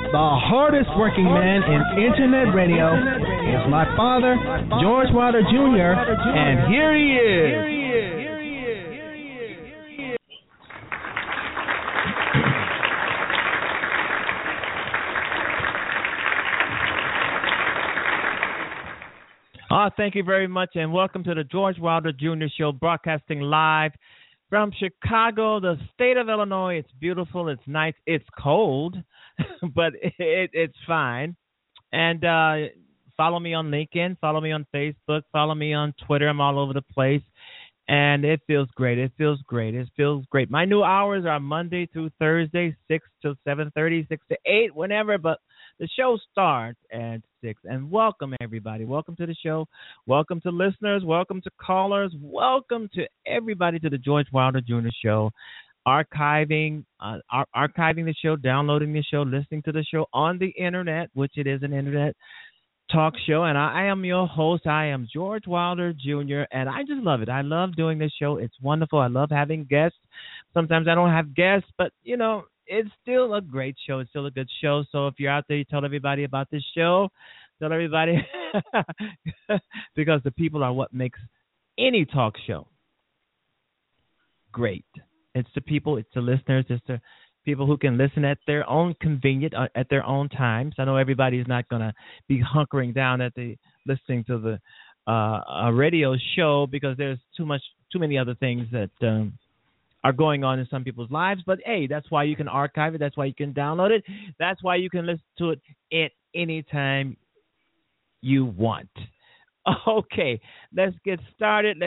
The hardest working man in internet radio is my father, George Wilder Jr., and here he is. Thank you very much, and welcome to the George Wilder Jr. Show, broadcasting live from Chicago, the state of Illinois. It's beautiful, it's nice, it's cold, but it's fine. And follow me on LinkedIn, follow me on Facebook, follow me on Twitter. I'm all over the place, and it feels great. It feels great. It feels great. My new hours are Monday through Thursday, 6 to 7:30, 6 to 8, whenever, but the show starts at 6. And welcome, everybody. Welcome to the show. Welcome to listeners. Welcome to callers. Welcome to everybody to the George Wilder Jr. Show. Archiving the show, downloading the show, listening to the show on the internet, which it is an internet talk show. And I am your host. I am George Wilder Jr., and I just love it. I love doing this show. It's wonderful. I love having guests. Sometimes I don't have guests, but, you know, it's still a great show. It's still a good show. So if you're out there, you tell everybody about this show. Tell everybody because the people are what makes any talk show great. It's the people, it's the listeners, it's the people who can listen at their own convenience, at their own times. I know everybody's not going to be hunkering down at the listening to the a radio show because there's too many other things that are going on in some people's lives. But, hey, that's why you can archive it. That's why you can download it. That's why you can listen to it at any time you want. Okay, let's get started.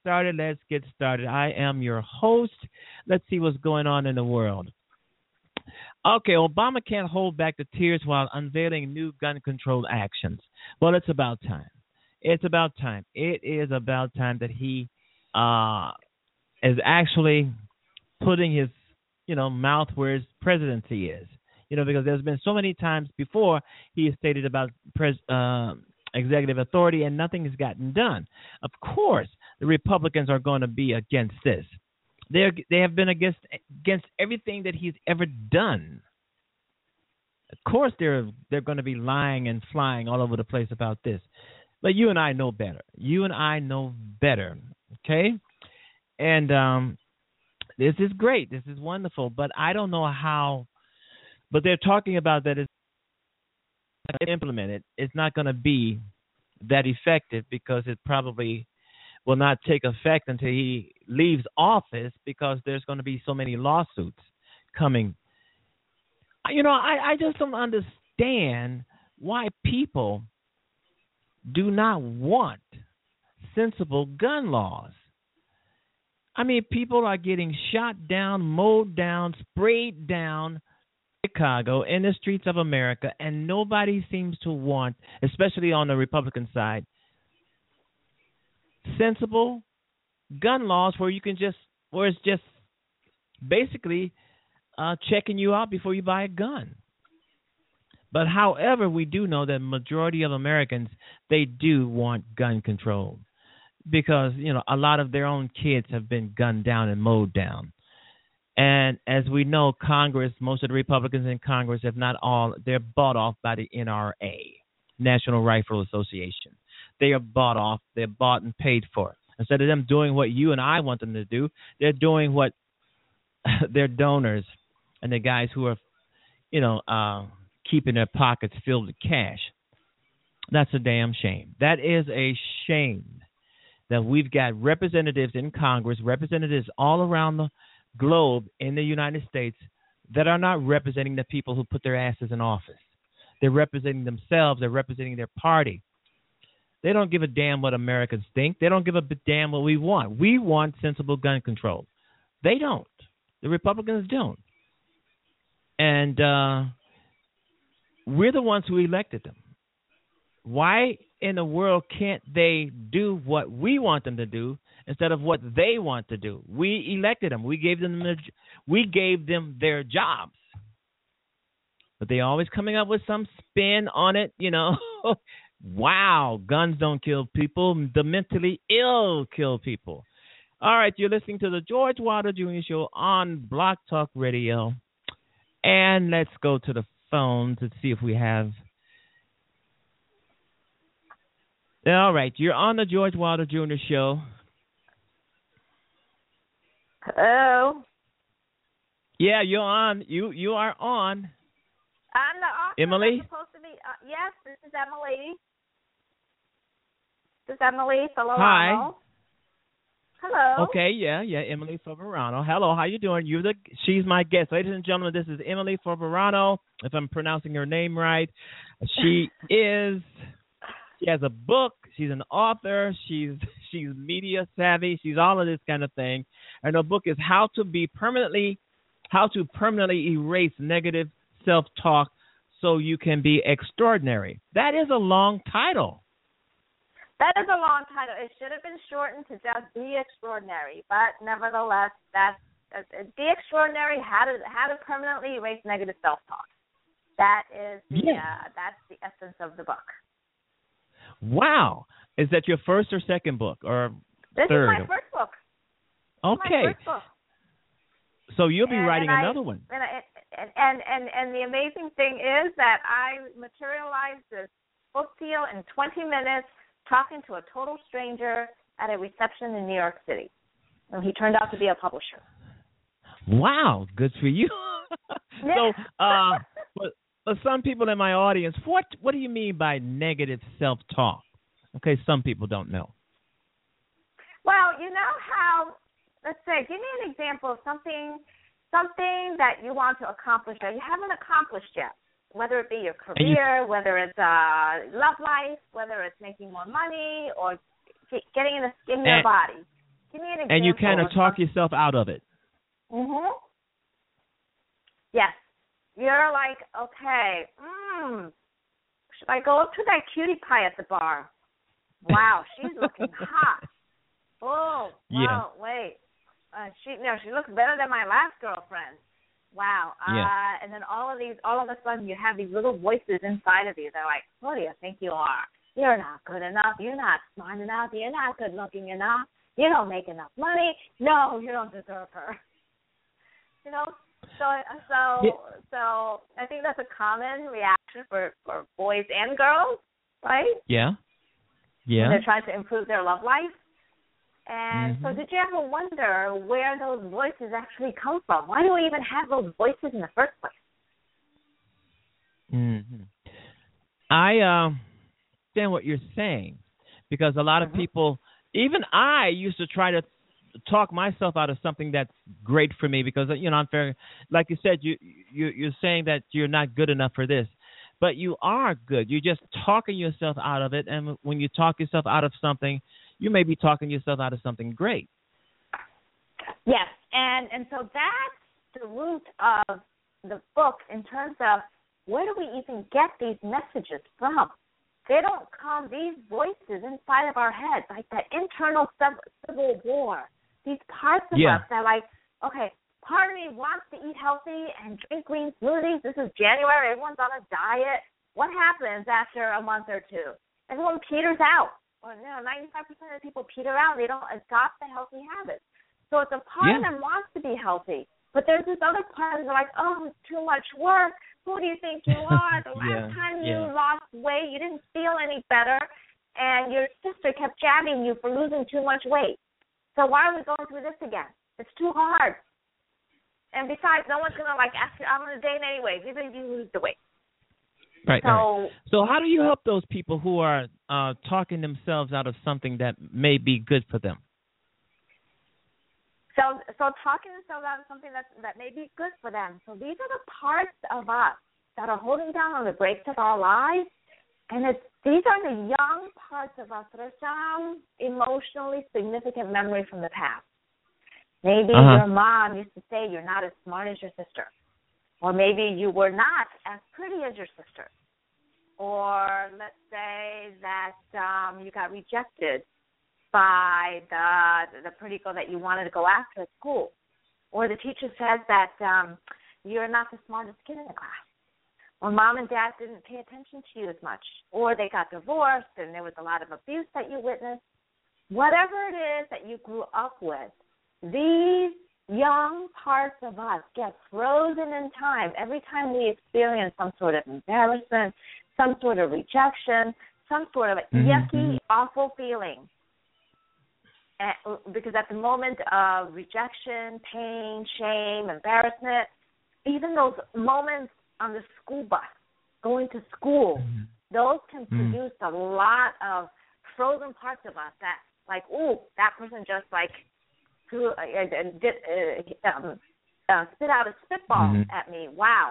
I am your host. Let's see what's going on in the world. Okay, Obama can't hold back the tears while unveiling new gun control actions. Well, it's about time. It is about time that he is actually putting his, mouth where his presidency is. Because there's been so many times before he has stated about executive authority and nothing has gotten done. Of course, the Republicans are going to be against this. They have been against everything that he's ever done. Of course, they're going to be lying and flying all over the place about this. But you and I know better. Okay? And this is great. This is wonderful. But I don't know how. But they're talking about that it's implemented. It's not going to be that effective because it probably will not take effect until he leaves office because there's going to be so many lawsuits coming. I just don't understand why people do not want sensible gun laws. I mean, people are getting shot down, mowed down, sprayed down in Chicago, in the streets of America, and nobody seems to want, especially on the Republican side, sensible gun laws where it's just basically checking you out before you buy a gun. But however, we do know that the majority of Americans, they do want gun control because, a lot of their own kids have been gunned down and mowed down. And as we know, Congress, most of the Republicans in Congress, if not all, they're bought off by the NRA, National Rifle Association. They are bought off. They're bought and paid for. Instead of them doing what you and I want them to do, they're doing what their donors and the guys who are, keeping their pockets filled with cash. That's a damn shame. That is a shame that we've got representatives in Congress, representatives all around the globe in the United States that are not representing the people who put their asses in office. They're representing themselves. They're representing their party. They don't give a damn what Americans think. They don't give a damn what we want. We want sensible gun control. They don't. The Republicans don't. And we're the ones who elected them. Why in the world can't they do what we want them to do instead of what they want to do? We elected them. We gave them their jobs. But they always coming up with some spin on it, Wow, guns don't kill people. The mentally ill kill people. All right, you're listening to the George Wilder Jr. Show on Blog Talk Radio. And let's go to the phones. Let's see if we have. All right, you're on the George Wilder Jr. Show. Hello. Yeah, you're on. You are on. I'm the author. Emily? Supposed to be. Yes, this is Emily. This is Emily Favarano. Hi. Hello. Okay, yeah, Emily Favarano. Hello, how you doing? She's my guest. Ladies and gentlemen, this is Emily Favarano, if I'm pronouncing her name right. She has a book. She's an author. She's media savvy. She's all of this kind of thing. And her book is How to Permanently Erase Negative Self-Talk So You Can Be Extraordinary. That is a long title. That is a long title. It should have been shortened to just Be Extraordinary, but nevertheless, that's Be Extraordinary. How to permanently erase negative self-talk. That is that's the essence of the book. Wow, is that your first or second book or third? This is my first book. Okay. My first book. So you'll be writing another one. And the amazing thing is that I materialized this book deal in 20 minutes. Talking to a total stranger at a reception in New York City. And he turned out to be a publisher. Wow, good for you. Yeah. So, but some people in my audience, what do you mean by negative self-talk? Okay, some people don't know. Well, you know how, let's say, give me an example of something that you want to accomplish that you haven't accomplished yet. Whether it be your career, whether it's love life, whether it's making more money, or getting in your body. Give me an example. And you kind of talk yourself out of it. Mhm. Yes. You're like, okay, should I go up to that cutie pie at the bar? Wow, she's looking hot. Oh, wow, yeah. Wait. She looks better than my last girlfriend. Wow. And then all of a sudden you have these little voices inside of you. They're like, who do you think you are? You're not good enough. You're not smart enough. You're not good looking enough. You don't make enough money. No, you don't deserve her. You know? So I think that's a common reaction for boys and girls, right? Yeah. When they're trying to improve their love life. And so did you ever wonder where those voices actually come from? Why do we even have those voices in the first place? I understand what you're saying, because a lot of people, even I used to try to talk myself out of something that's great for me, because, I'm very, like you said, you're saying that you're not good enough for this, but you are good. You're just talking yourself out of it, and when you talk yourself out of something, you may be talking yourself out of something great. Yes, and so that's the root of the book in terms of where do we even get these messages from? They don't come, these voices inside of our heads, like that internal civil war. These parts of us that are like, okay, part of me wants to eat healthy and drink green smoothies. This is January. Everyone's on a diet. What happens after a month or two? Everyone peters out. Or 95% of people peter out. They don't adopt the healthy habits. So it's a part of them wants to be healthy. But there's this other part that's like, oh, it's too much work. Who do you think you are? The last time you lost weight, you didn't feel any better, and your sister kept jabbing you for losing too much weight. So why are we going through this again? It's too hard. And besides, no one's going to ask you, I'm on a date anyway, even if you lose the weight. Right. So how do you help those people who are talking themselves out of something that may be good for them? So talking themselves out of something that may be good for them. So these are the parts of us that are holding down on the brakes of our lives, and these are the young parts of us that are some emotionally significant memory from the past. Maybe your mom used to say you're not as smart as your sister. Or maybe you were not as pretty as your sister. Or let's say that you got rejected by the pretty girl that you wanted to go after at school. Or the teacher says that you're not the smartest kid in the class. Or mom and dad didn't pay attention to you as much. Or they got divorced and there was a lot of abuse that you witnessed. Whatever it is that you grew up with, these young parts of us get frozen in time every time we experience some sort of embarrassment, some sort of rejection, some sort of yucky, awful feeling. Because at the moment of rejection, pain, shame, embarrassment, even those moments on the school bus, going to school, those can produce a lot of frozen parts of us that, like, ooh, that person just, like, spit out a spitball at me. Wow,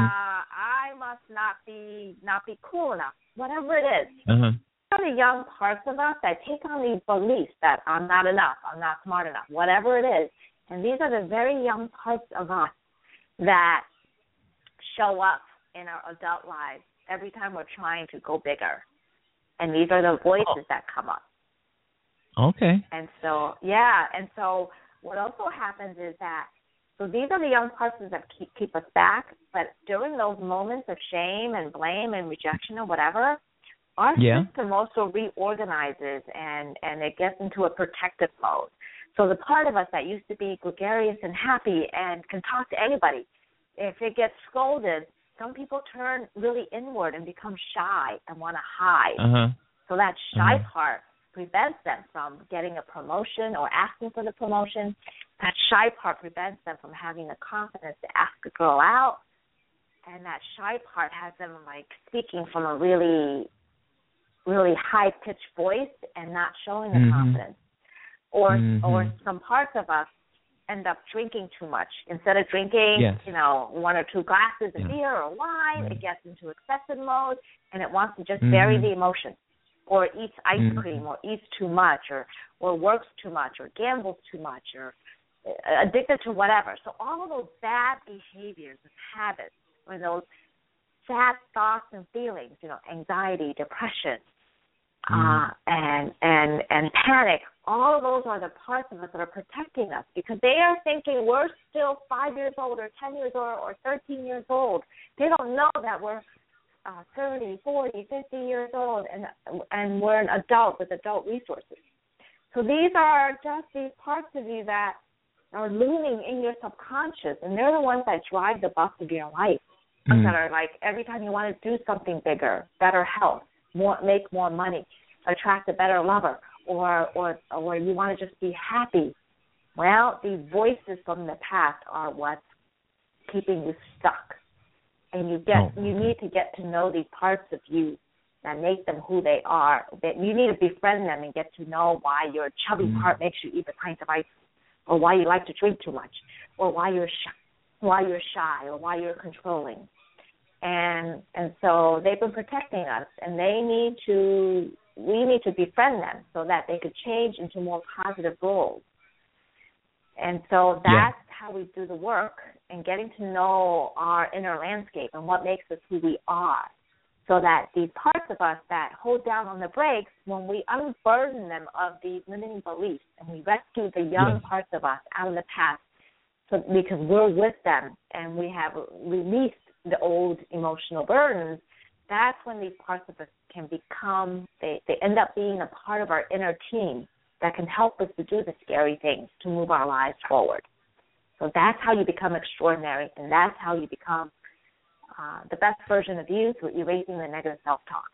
I must not be cool enough. Whatever it is, the young parts of us that take on these beliefs that I'm not enough, I'm not smart enough, whatever it is, and these are the very young parts of us that show up in our adult lives every time we're trying to go bigger, and these are the voices that come up. Okay. And so what also happens is that, so these are the young parts that keep us back, but during those moments of shame and blame and rejection or whatever, our system also reorganizes and it gets into a protective mode. So the part of us that used to be gregarious and happy and can talk to anybody, if it gets scolded, some people turn really inward and become shy and want to hide. So that shy part prevents them from getting a promotion or asking for the promotion. That shy part prevents them from having the confidence to ask a girl out. And that shy part has them, like, speaking from a really, really high-pitched voice and not showing the confidence. Or some parts of us end up drinking too much. Instead of drinking, 1 or 2 glasses of beer or wine, it gets into excessive mode, and it wants to just bury the emotion, or eats ice cream, or eats too much, or works too much, or gambles too much, or addicted to whatever. So all of those bad behaviors and habits, or those sad thoughts and feelings, anxiety, depression, and panic, all of those are the parts of us that are protecting us, because they are thinking we're still 5 years old or 10 years old or 13 years old. They don't know that we're 30, 40, 50 years old, and we're an adult with adult resources. So these are just these parts of you that are looming in your subconscious, and they're the ones that drive the bus of your life, that are like every time you want to do something bigger, better health, make more money, attract a better lover, or you want to just be happy. Well, these voices from the past are what's keeping you stuck. And you need to get to know these parts of you that make them who they are. That you need to befriend them and get to know why your chubby part makes you eat a pint of ice, or why you like to drink too much, or why you're shy, or why you're controlling. And so they've been protecting us, and we need to befriend them so that they could change into more positive roles. And so that's how we do the work, and getting to know our inner landscape and what makes us who we are, so that these parts of us that hold down on the brakes, when we unburden them of these limiting beliefs and we rescue the young parts of us out of the past, so because we're with them and we have released the old emotional burdens, that's when these parts of us can become, they end up being a part of our inner team that can help us to do the scary things, to move our lives forward. So that's how you become extraordinary, and that's how you become the best version of you, through erasing the negative self-talk.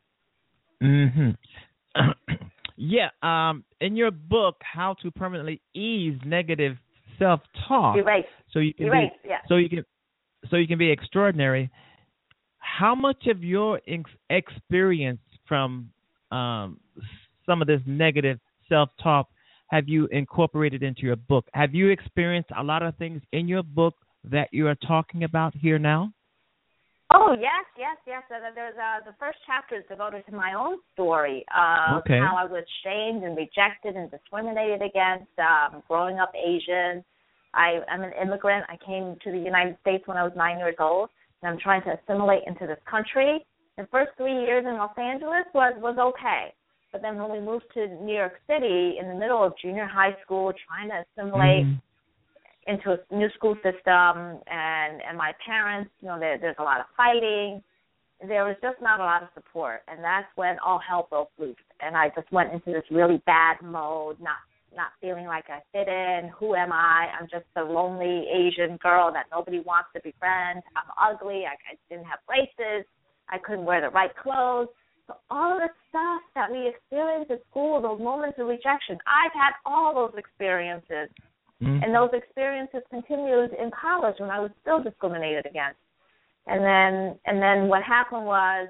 In your book, How to Permanently Ease Negative Self-Talk, so you can be extraordinary. How much of your experience from some of this negative self-talk have you incorporated into your book? Have you experienced a lot of things in your book that you are talking about here now? Oh, yes. There's the first chapter is devoted to my own story of how I was shamed and rejected and discriminated against growing up Asian. I'm an immigrant. I came to the United States when I was 9 years old, and I'm trying to assimilate into this country. The first 3 years in Los Angeles was okay. But then when we moved to New York City in the middle of junior high school, trying to assimilate into a new school system, and my parents, there's a lot of fighting. There was just not a lot of support, and that's when all hell broke loose. And I just went into this really bad mode, not feeling like I fit in. Who am I? I'm just a lonely Asian girl that nobody wants to befriend. I'm ugly. I didn't have braces. I couldn't wear the right clothes. So all of the stuff that we experience at school, those moments of rejection, I've had all those experiences. Mm-hmm. And those experiences continued in college when I was still discriminated against. And then what happened was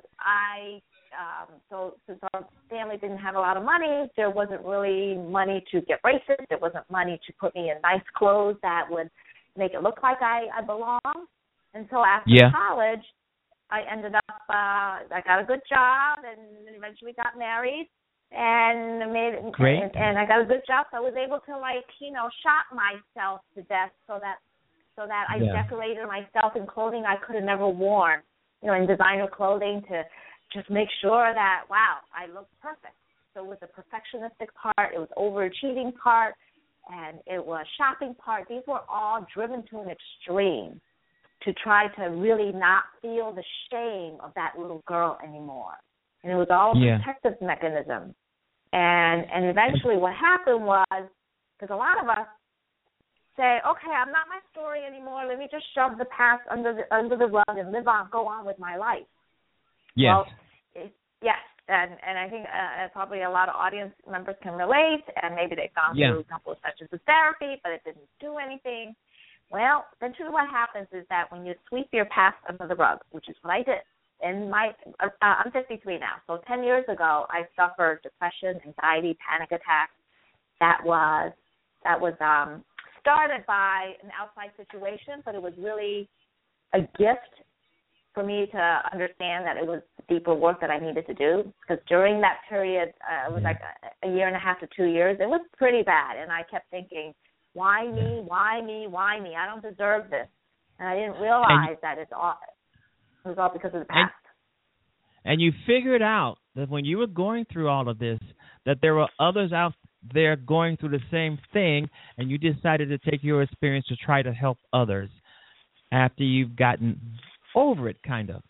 so since our family didn't have a lot of money, there wasn't really money to get braces. There wasn't money to put me in nice clothes that would make it look like I belong. And so after college, I ended up, I got a good job and eventually got married. And I got a good job, so I was able to shop myself to death so that I decorated myself in clothing I could have never worn, in designer clothing to just make sure that, wow, I looked perfect. So it was the perfectionistic part, it was overachieving part, and it was shopping part. These were all driven to an extreme to try to really not feel the shame of that little girl anymore. And it was all a protective mechanism. And eventually what happened was, because a lot of us say, okay, I'm not my story anymore. Let me just shove the past under the rug and go on with my life. Yes. Well, yes. And I think probably a lot of audience members can relate, and maybe they've gone through a couple of sessions of therapy, but it didn't do anything. Well, eventually what happens is that when you sweep your past under the rug, which is what I did, I'm 53 now, so 10 years ago I suffered depression, anxiety, panic attacks. That was started by an outside situation, but it was really a gift for me to understand that it was deeper work that I needed to do, because during that period, it was like a year and a half to 2 years, it was pretty bad, and I kept thinking, why me, why me, why me? I don't deserve this. And I didn't realize that it was all because of the past. And you figured out that when you were going through all of this, that there were others out there going through the same thing, and you decided to take your experience to try to help others after you've gotten over it, kind of.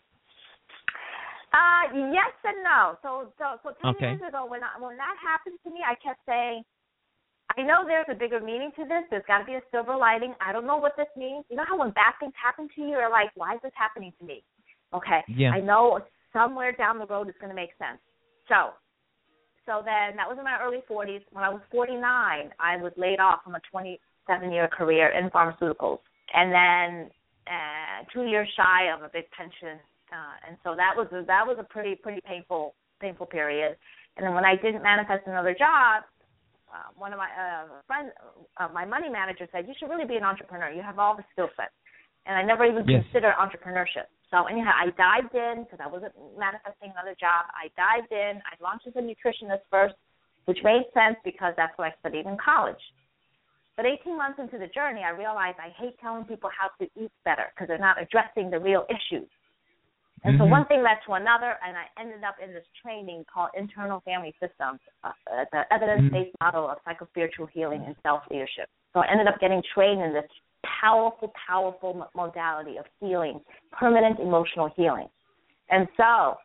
Yes and no. So 10 years ago, when that happened to me, I kept saying, I know there's a bigger meaning to this. There's got to be a silver lining. I don't know what this means. You know how when bad things happen to you, you're like, why is this happening to me? Okay. Yeah. I know somewhere down the road it's going to make sense. So then that was in my early 40s. When I was 49, I was laid off from a 27-year career in pharmaceuticals, and then 2 years shy of a big pension. And so that was a pretty painful period. And then when I didn't manifest another job, one of my friends, my money manager, said, you should really be an entrepreneur. You have all the skill sets. And I never even considered entrepreneurship. So anyhow, I dived in because I wasn't manifesting another job. I dived in. I launched as a nutritionist first, which made sense because that's what I studied in college. But 18 months into the journey, I realized I hate telling people how to eat better because they're not addressing the real issues. And so one thing led to another, and I ended up in this training called Internal Family Systems, the evidence-based model of psychospiritual healing and self-leadership. So I ended up getting trained in this powerful modality of healing, permanent emotional healing. And so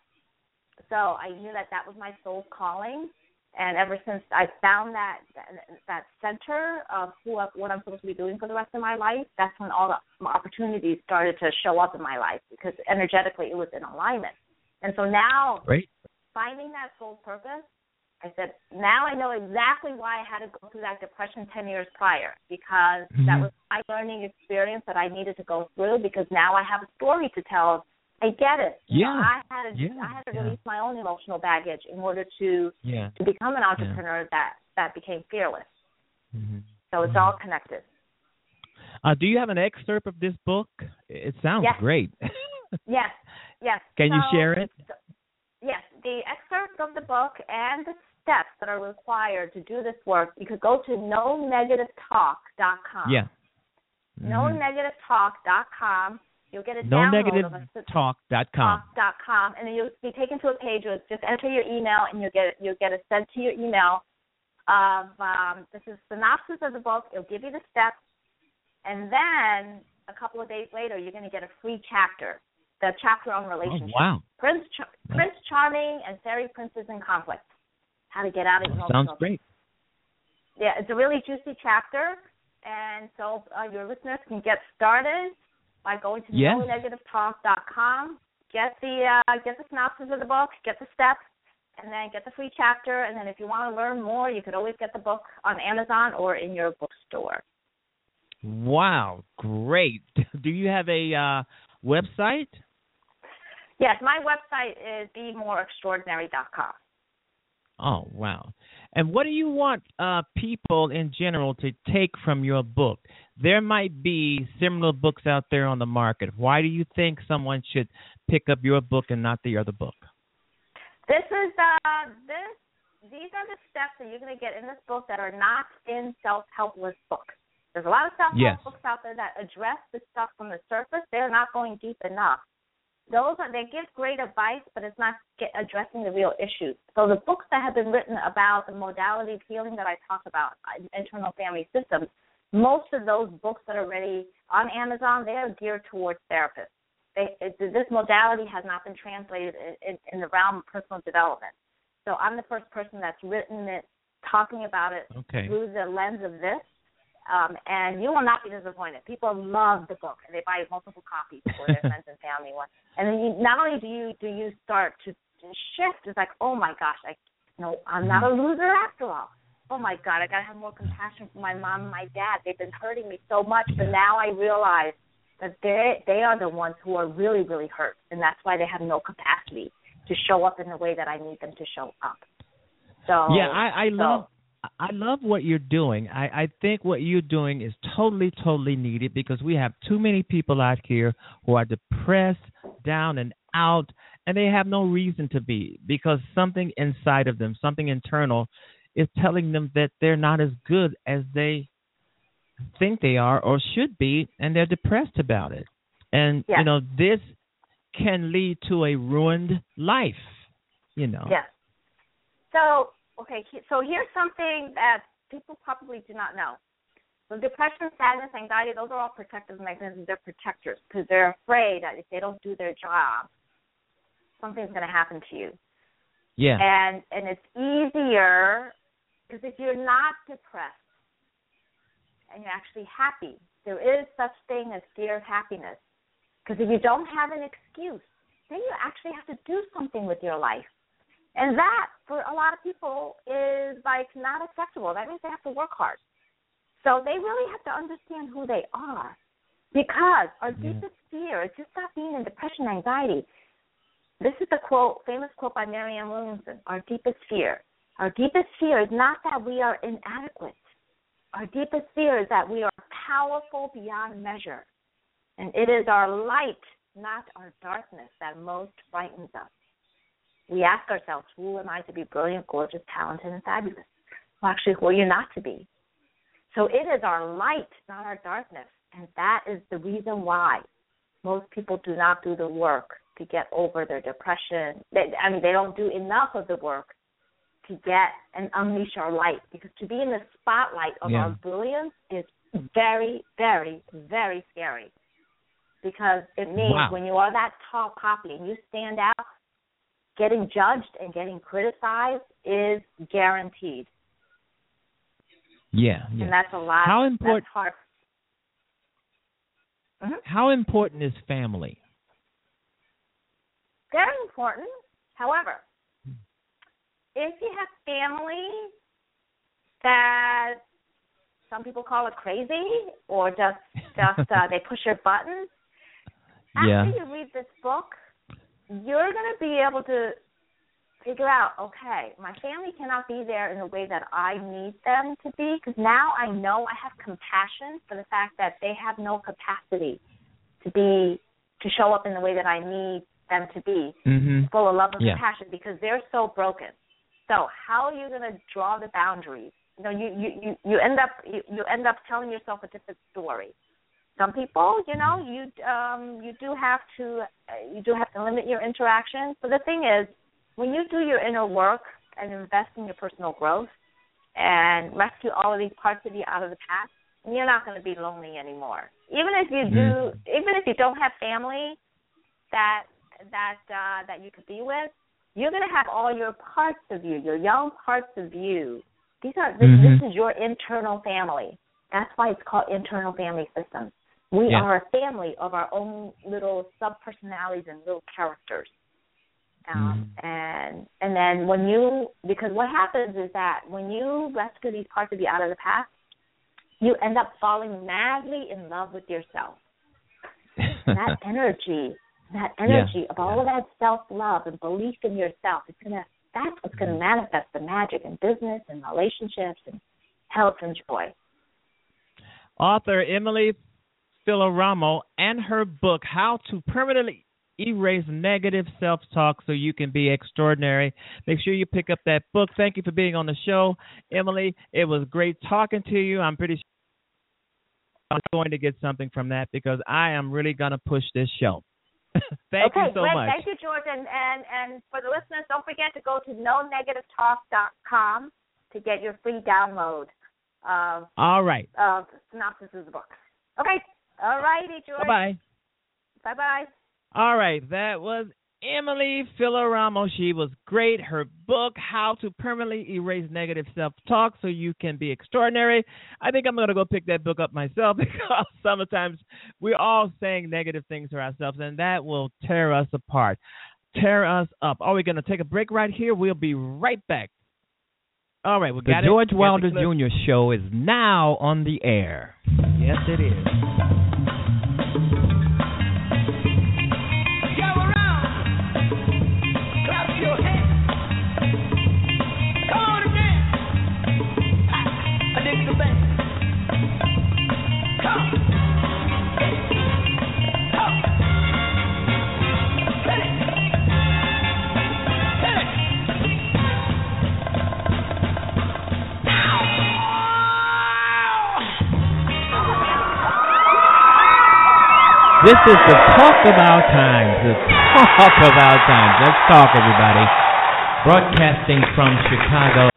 I knew that was my soul's calling. And ever since I found that center of what I'm supposed to be doing for the rest of my life, that's when all the opportunities started to show up in my life, because energetically it was in alignment. And so now, finding that soul purpose, I said, now I know exactly why I had to go through that depression 10 years prior, because that was my learning experience that I needed to go through, because now I have a story to tell. I get it. I had to release my own emotional baggage in order to become an entrepreneur that became fearless. So it's all connected. Do you have an excerpt of this book? It sounds great. Yes. Can you share it? Yes, the excerpt of the book and the steps that are required to do this work, you could go to NoNegativeTalk.com. Yeah. NoNegativeTalk.com. You'll get a download of NoNegativeTalk.com. And then you'll be taken to a page where just enter your email, and you'll get it sent to your email of this is synopsis of the book. It'll give you the steps, and then a couple of days later, you're going to get a free chapter, the chapter on relationships. Oh, wow. Prince Charming and Fairy Princes in Conflict. How to get out of emotional. Sounds great. Yeah, it's a really juicy chapter, and so your listeners can get started by going to NoNegativeTalk.com. Get the synopsis of the book, get the steps, and then get the free chapter. And then if you want to learn more, you could always get the book on Amazon or in your bookstore. Wow, great. Do you have a website? Yes, my website is BeMoreExtraordinary.com. Oh, wow. And what do you want people in general to take from your book? There might be similar books out there on the market. Why do you think someone should pick up your book and not the other book? These are the steps that you're going to get in this book that are not in self-help list books. There's a lot of self-help books out there that address the stuff from the surface. They're not going deep enough. They give great advice, but it's not addressing the real issues. So the books that have been written about the modality of healing that I talk about, internal family systems, most of those books that are ready on Amazon, they are geared towards therapists. This modality has not been translated in the realm of personal development. So I'm the first person that's written it, talking about it through the lens of this. And you will not be disappointed. People love the book, and they buy multiple copies for their friends and family. And then not only do you start to shift, it's like, oh my gosh, I'm not a loser after all. Oh my God, I got to have more compassion for my mom and my dad. They've been hurting me so much, but now I realize that they are the ones who are really, really hurt, and that's why they have no capacity to show up in the way that I need them to show up. So yeah, I love what you're doing. I think what you're doing is totally, totally needed because we have too many people out here who are depressed, down and out, and they have no reason to be because something inside of them, something internal, is telling them that they're not as good as they think they are or should be, and they're depressed about it. And, this can lead to a ruined life, Yes. So here's something that people probably do not know. So depression, sadness, anxiety, those are all protective mechanisms. They're protectors because they're afraid that if they don't do their job, something's going to happen to you. Yeah. And it's easier because if you're not depressed and you're actually happy, there is such thing as scared happiness. Because if you don't have an excuse, then you actually have to do something with your life. And that, for a lot of people, is not acceptable. That means they have to work hard. So they really have to understand who they are. Because our deepest fear is just not being in depression and anxiety. This is the famous quote by Marianne Williamson, our deepest fear. Our deepest fear is not that we are inadequate. Our deepest fear is that we are powerful beyond measure. And it is our light, not our darkness, that most frightens us. We ask ourselves, who am I to be brilliant, gorgeous, talented, and fabulous? Well, actually, who are you not to be? So it is our light, not our darkness. And that is the reason why most people do not do the work to get over their depression. They don't do enough of the work to get and unleash our light. Because to be in the spotlight of our brilliance is very, very, very scary. Because it means when you are that tall poppy and you stand out, getting judged and getting criticized is guaranteed. Yeah. And that's a lot. How important? That's hard. Mm-hmm. How important is family? Very important. However, if you have family that some people call it crazy or just they push your buttons, after you read this book, you're going to be able to figure out, okay, my family cannot be there in the way that I need them to be because now I know I have compassion for the fact that they have no capacity to show up in the way that I need them to be, full of love and compassion because they're so broken. So how are you going to draw the boundaries? You end up telling yourself a different story. Some people, you do have to limit your interactions. But the thing is, when you do your inner work and invest in your personal growth and rescue all of these parts of you out of the past, you're not going to be lonely anymore. Even if you don't have family that you could be with, you're going to have all your parts of you, your young parts of you This is your internal family. That's why it's called internal family systems. We are a family of our own little sub-personalities and little characters. And then because what happens is that when you rescue these parts of you out of the past, you end up falling madly in love with yourself. That energy of all of that self-love and belief in yourself, that's what's going to manifest the magic in business and relationships and health and joy. Author Emily Filaramo and her book, How to Permanently Erase Negative Self-Talk So You Can Be Extraordinary. Make sure you pick up that book. Thank you for being on the show, Emily. It was great talking to you. I'm pretty sure I'm going to get something from that because I am really going to push this show. Thank you so much. Thank you, George. And for the listeners, don't forget to go to NoNegativeTalk.com to get your free download. All right. Synopsis of the book. Okay. All righty, George. Bye-bye. Bye-bye. All right. That was Emily Filaramo. She was great. Her book, How to Permanently Erase Negative Self-Talk So You Can Be Extraordinary. I think I'm going to go pick that book up myself because sometimes we're all saying negative things to ourselves, and that will tear us apart, tear us up. Are we going to take a break right here? We'll be right back. All right. The George Wilder Jr. Show is now on the air. Yes, it is. This is the talk of our times. The talk of our times. Let's talk, everybody. Broadcasting from Chicago.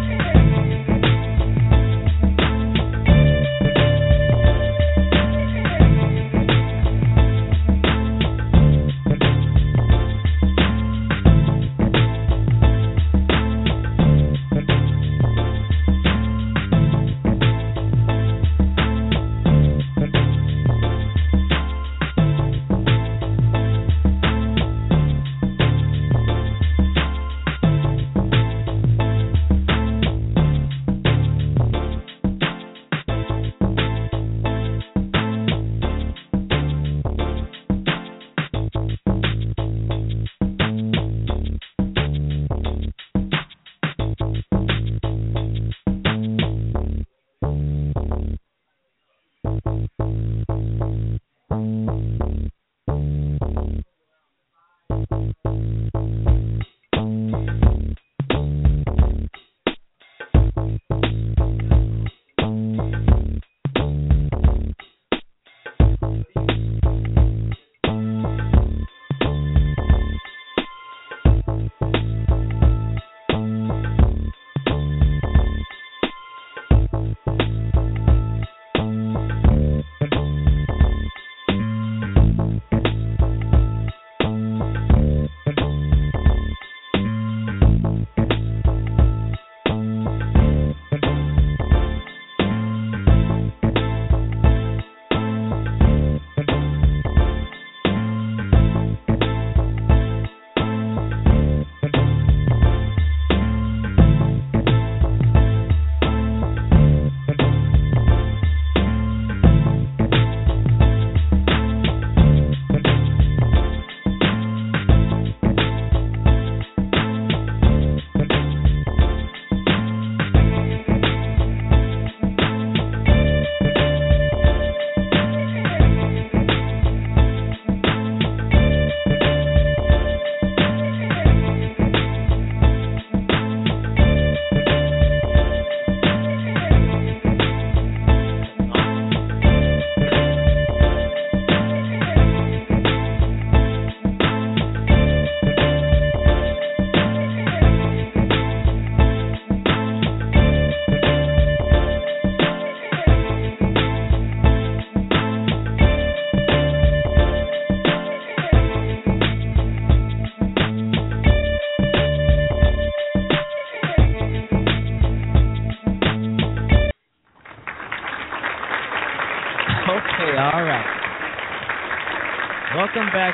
Welcome back.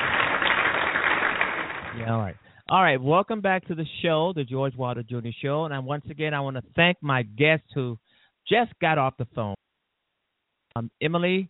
Yeah, all right. All right, welcome back to the show, the George Wilder Jr. Show. And once again, I want to thank my guest who just got off the phone, Emily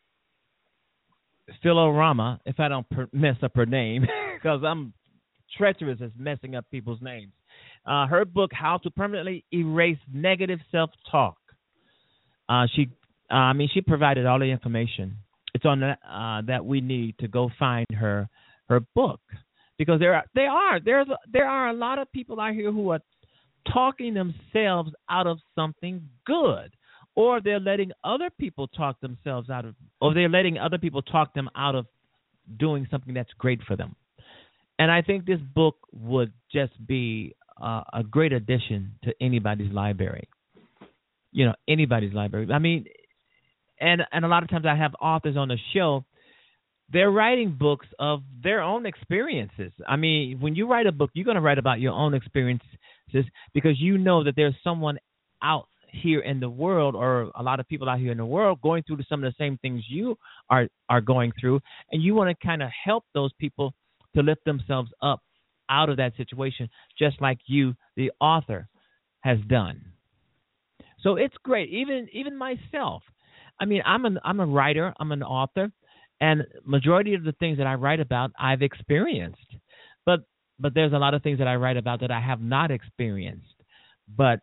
Filorama, if I don't mess up her name, because I'm treacherous at messing up people's names. Her book, How to Permanently Erase Negative Self-Talk. She provided all the information. It's on that we need to go find her book, because there are a lot of people out here who are talking themselves out of something good, or they're letting other people talk themselves out of, or they're letting other people talk them out of doing something that's great for them. And I think this book would just be a great addition to anybody's library. Anybody's library. I mean, and a lot of times I have authors on the show, they're writing books of their own experiences. I mean, when you write a book, you're going to write about your own experiences, because you know that there's someone out here in the world, or a lot of people out here in the world, going through some of the same things you are going through, and you want to kind of help those people to lift themselves up out of that situation, just like you, the author, has done. So it's great. Even myself. I mean, I'm a writer. I'm an author, and majority of the things that I write about, I've experienced. But there's a lot of things that I write about that I have not experienced. But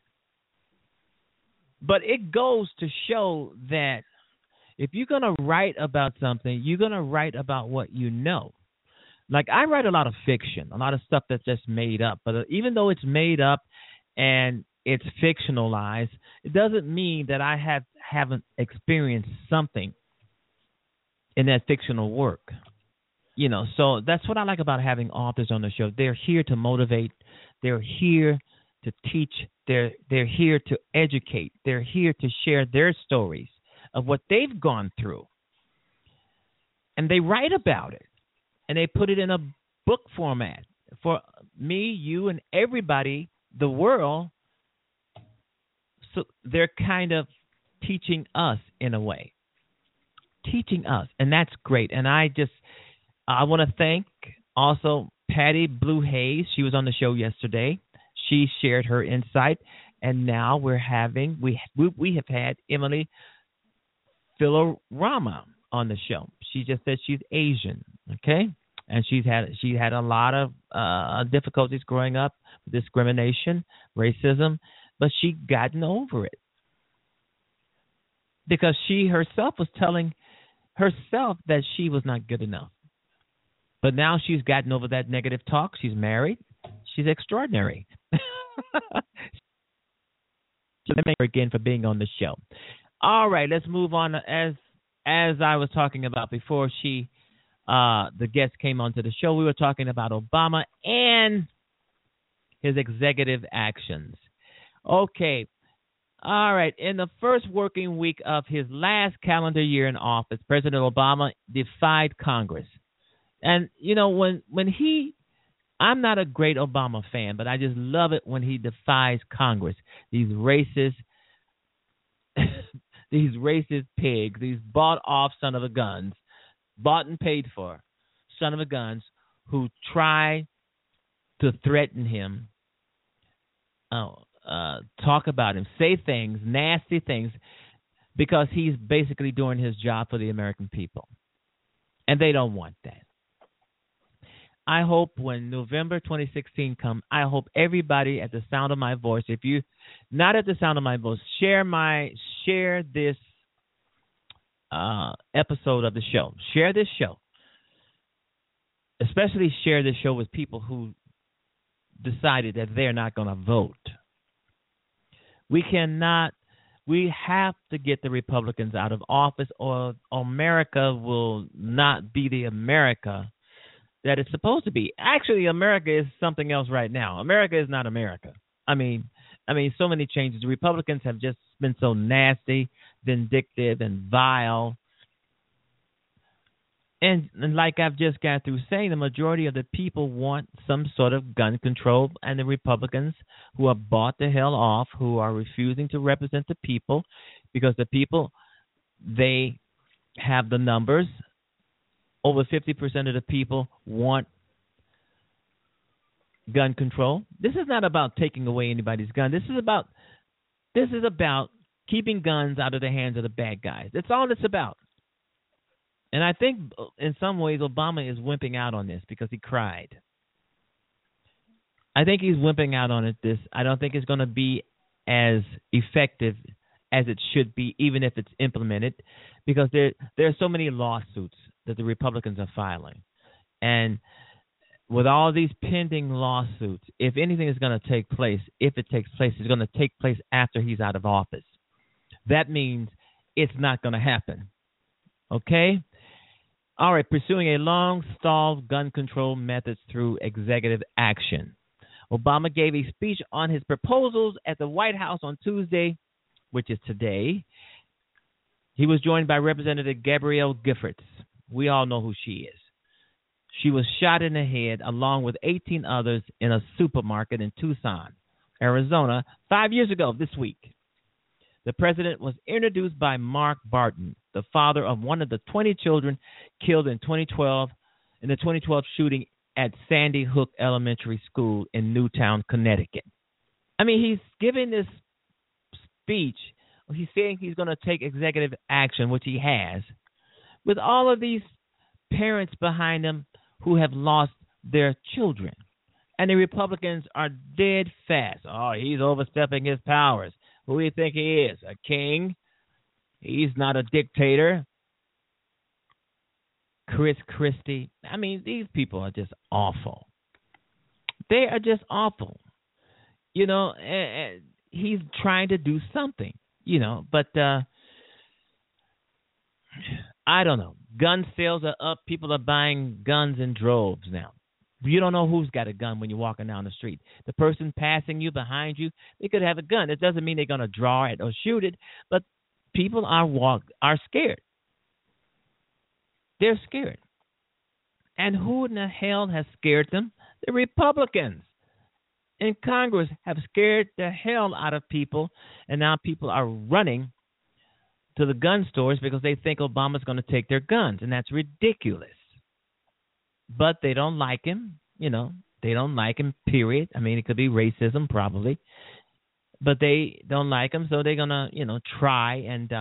it goes to show that if you're going to write about something, you're going to write about what you know. Like, I write a lot of fiction, a lot of stuff that's just made up. But even though it's made up and it's fictionalized, it doesn't mean that I haven't experienced something in that fictional work. So that's what I like about having authors on the show. They're here to motivate. They're here to teach. They're here to educate. They're here to share their stories of what they've gone through. And they write about it. And they put it in a book format for me, you, and everybody, the world. So they're kind of teaching us in a way. Teaching us. And that's great. And I want to thank also Patty Blue Hayes. She was on the show yesterday. She shared her insight. And now we have had Emily Filorama on the show. She just said she's Asian, okay? And she had a lot of difficulties growing up, discrimination, racism, but she gotten over it. Because she herself was telling herself that she was not good enough. But now she's gotten over that negative talk. She's married. She's extraordinary. So thank her again for being on the show. All right, let's move on. As I was talking about before the guest came onto the show, we were talking about Obama and his executive actions. Okay. All right. In the first working week of his last calendar year in office, President Obama defied Congress. And, I'm not a great Obama fan, but I just love it when he defies Congress. These racist pigs, these bought-off son of a guns, bought and paid for son of a guns who try to threaten him, talk about him, say things, nasty things, because he's basically doing his job for the American people. And they don't want that. I hope when November 2016 comes, I hope everybody at the sound of my voice, if you not at the sound of my voice, share this episode of the show. Share this show. Especially share this show with people who decided that they're not going to vote. We have to get the Republicans out of office, or America will not be the America that it's supposed to be. Actually, America is something else right now. America is not America. I mean, so many changes. The Republicans have just been so nasty, vindictive, and vile. And like I've just got through saying, the majority of the people want some sort of gun control, and the Republicans, who are bought the hell off, who are refusing to represent the people, because the people, they have the numbers, over 50% of the people want gun control. This is not about taking away anybody's gun. This is about keeping guns out of the hands of the bad guys. That's all it's about. And I think in some ways Obama is wimping out on this because he cried. I think he's wimping out on it. I don't think it's going to be as effective as it should be, even if it's implemented, because there are so many lawsuits that the Republicans are filing. And with all these pending lawsuits, if anything is going to take place, if it takes place, it's going to take place after he's out of office. That means it's not going to happen. Okay? All right, pursuing a long-stalled gun control methods through executive action. Obama gave a speech on his proposals at the White House on Tuesday, which is today. He was joined by Representative Gabrielle Giffords. We all know who she is. She was shot in the head along with 18 others in a supermarket in Tucson, Arizona, 5 years ago this week. The president was introduced by Mark Barton, the father of one of the 20 children killed in the 2012 shooting at Sandy Hook Elementary School in Newtown, Connecticut. I mean, he's giving this speech. He's saying he's going to take executive action, which he has, with all of these parents behind him who have lost their children. And the Republicans are dead fast. Oh, he's overstepping his powers. Who do you think he is? A king? He's not a dictator. Chris Christie. I mean, these people are just awful. They are just awful. You know, he's trying to do something, you know, but I don't know. Gun sales are up. People are buying guns in droves now. You don't know who's got a gun when you're walking down the street. The person passing you, behind you, they could have a gun. It doesn't mean they're going to draw it or shoot it, but people are scared. They're scared. And who in the hell has scared them? The Republicans in Congress have scared the hell out of people, and now people are running to the gun stores because they think Obama's going to take their guns, and that's ridiculous. But they don't like him, you know. They don't like him, period. I mean, it could be racism, probably. But they don't like him, so they're going to, you know, try and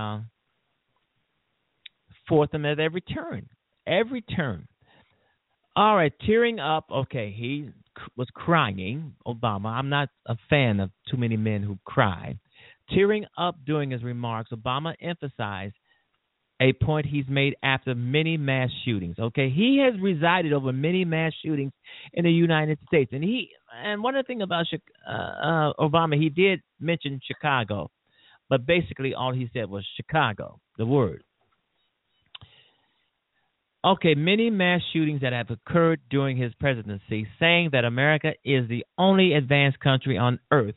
force him at every turn. Every turn. All right, tearing up. Okay, he was crying, Obama. I'm not a fan of too many men who cry. Tearing up during his remarks, Obama emphasized a point he's made after many mass shootings. Okay, he has resided over many mass shootings in the United States, and one of the things about Obama, he did mention Chicago, but basically all he said was Chicago, the word. Okay, many mass shootings that have occurred during his presidency, saying that America is the only advanced country on earth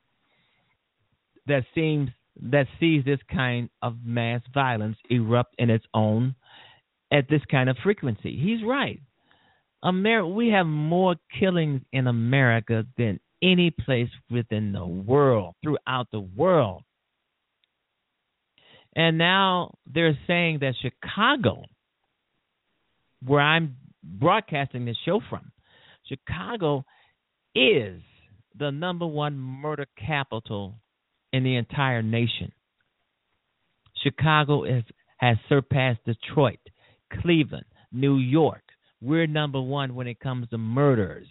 that sees this kind of mass violence erupt in its own at this kind of frequency. He's right. We have more killings in America than any place within the world, throughout the world. And now they're saying that Chicago, where I'm broadcasting this show from, Chicago is the number one murder capital in the entire nation. Chicago has surpassed Detroit, Cleveland, New York. We're number one when it comes to murders.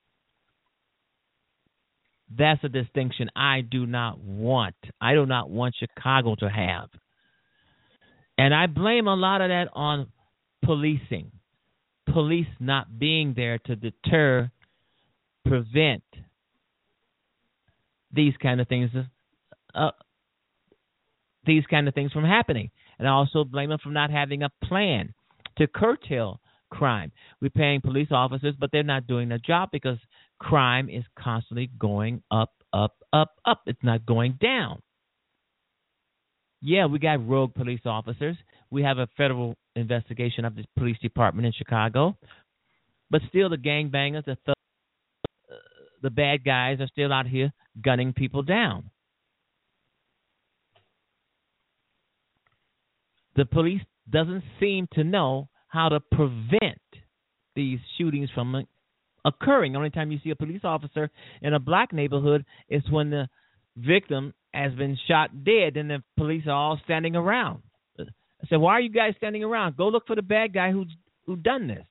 That's a distinction I do not want. I do not want Chicago to have. And I blame a lot of that on policing. Police not being there to deter, prevent these kind of things from happening. And I also blame them for not having a plan to curtail crime. We're paying police officers, but they're not doing their job because crime is constantly going up, up, up, up. It's not going down. Yeah, we got rogue police officers. We have a federal investigation of the police department in Chicago. But still the gangbangers, the bad guys are still out here gunning people down. The police doesn't seem to know how to prevent these shootings from occurring. The only time you see a police officer in a black neighborhood is when the victim has been shot dead and the police are all standing around. I said, why are you guys standing around? Go look for the bad guy who done this.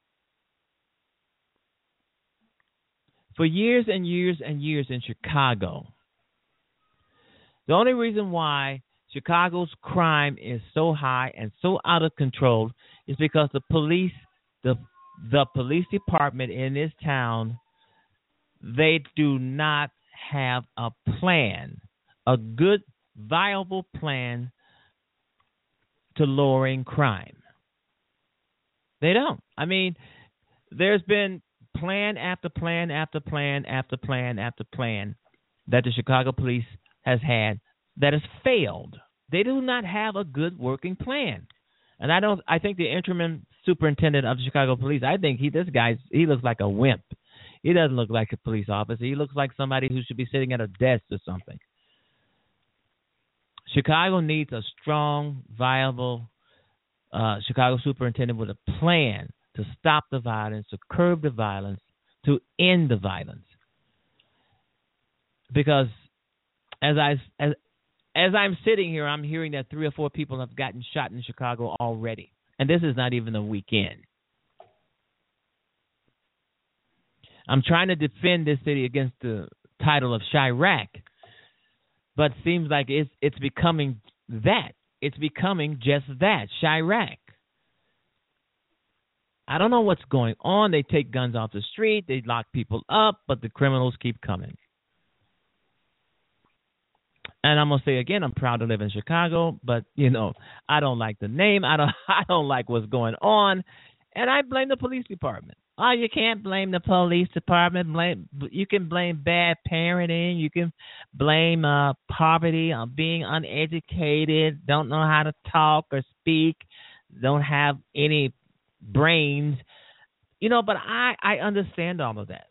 For years and years and years in Chicago, the only reason why Chicago's crime is so high and so out of control is because the police department in this town, they do not have a plan, a good, viable plan to lowering crime. They don't. I mean, there's been plan after plan after plan after plan after plan that the Chicago police has had that has failed. They do not have a good working plan. And I think the interim superintendent of the Chicago police, I think he looks like a wimp. He doesn't look like a police officer. He looks like somebody who should be sitting at a desk or something. Chicago needs a strong, viable Chicago superintendent with a plan to stop the violence, to curb the violence, to end the violence. Because as I'm sitting here, I'm hearing that 3 or 4 people have gotten shot in Chicago already. And this is not even a weekend. I'm trying to defend this city against the title of Chirac, but it seems like it's becoming that. It's becoming just that, Chirac. I don't know what's going on. They take guns off the street. They lock people up, but the criminals keep coming. And I'm gonna say again, I'm proud to live in Chicago, but I don't like the name. I don't like what's going on, and I blame the police department. Oh, you can't blame the police department. You can blame bad parenting. You can blame poverty, being uneducated, don't know how to talk or speak, don't have any brains. But I understand all of that.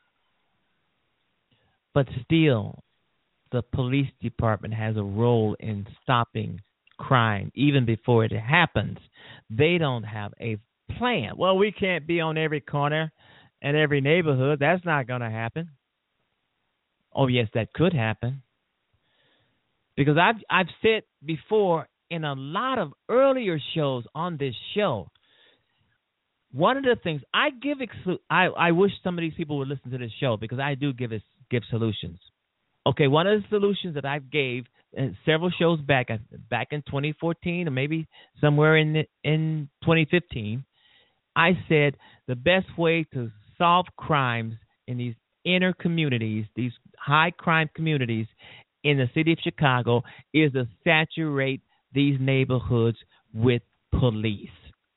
But still, the police department has a role in stopping crime even before it happens. They don't have a plan. Well, we can't be on every corner and every neighborhood. That's not going to happen. Oh, yes, that could happen. Because I've said before in a lot of earlier shows on this show, one of the things I wish some of these people would listen to this show because I do give solutions. Okay, one of the solutions that I gave several shows back in 2014 or maybe somewhere in 2015, I said the best way to solve crimes in these inner communities, these high crime communities in the city of Chicago, is to saturate these neighborhoods with police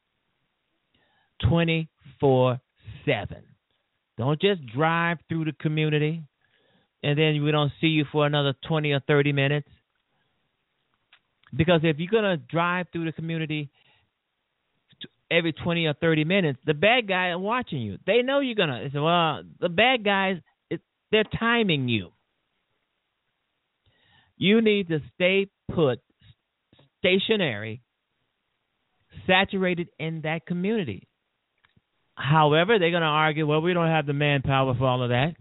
24/7. Don't just drive through the community and then we don't see you for another 20 or 30 minutes. Because if you're going to drive through the community every 20 or 30 minutes, the bad guys are watching you. They know you're going to. Well, the bad guys, they're timing you. You need to stay put, stationary, saturated in that community. However, they're going to argue, well, we don't have the manpower for all of that,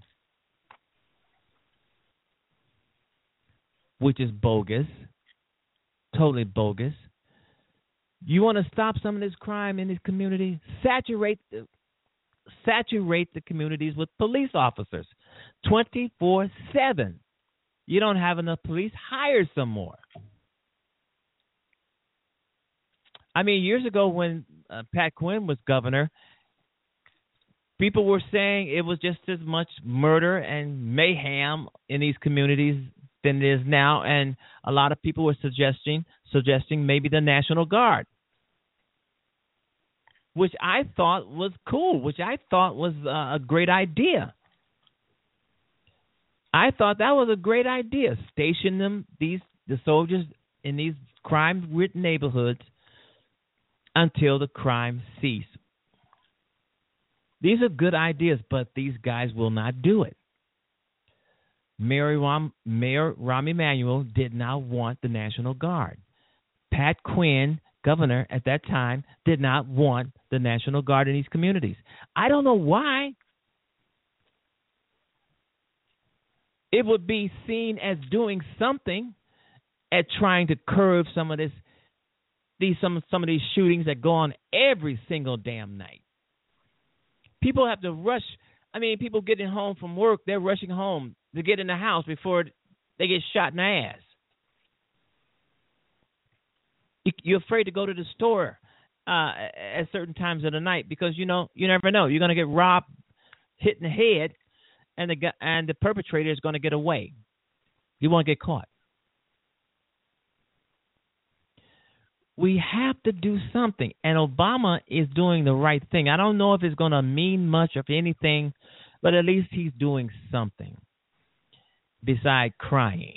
which is bogus, totally bogus. You want to stop some of this crime in this community? Saturate the communities with police officers 24/7. You don't have enough police, hire some more. I mean, years ago when Pat Quinn was governor, people were saying it was just as much murder and mayhem in these communities than it is now, and a lot of people were suggesting maybe the National Guard, which I thought was cool, which I thought was a great idea. I thought that was a great idea. Station the soldiers in these crime-ridden neighborhoods until the crime cease. These are good ideas, but these guys will not do it. Mayor Rahm Emanuel did not want the National Guard. Pat Quinn governor at that time did not want the National Guard in these communities. I don't know why. It would be seen as doing something at trying to curb some of some of these shootings that go on every single damn night. People have to rush. I mean, people getting home from work, they're rushing home to get in the house before they get shot in the ass. You're afraid to go to the store at certain times of the night because, you never know. You're going to get robbed, hit in the head, and the perpetrator is going to get away. You won't get caught. We have to do something, and Obama is doing the right thing. I don't know if it's going to mean much of anything, but at least he's doing something besides crying.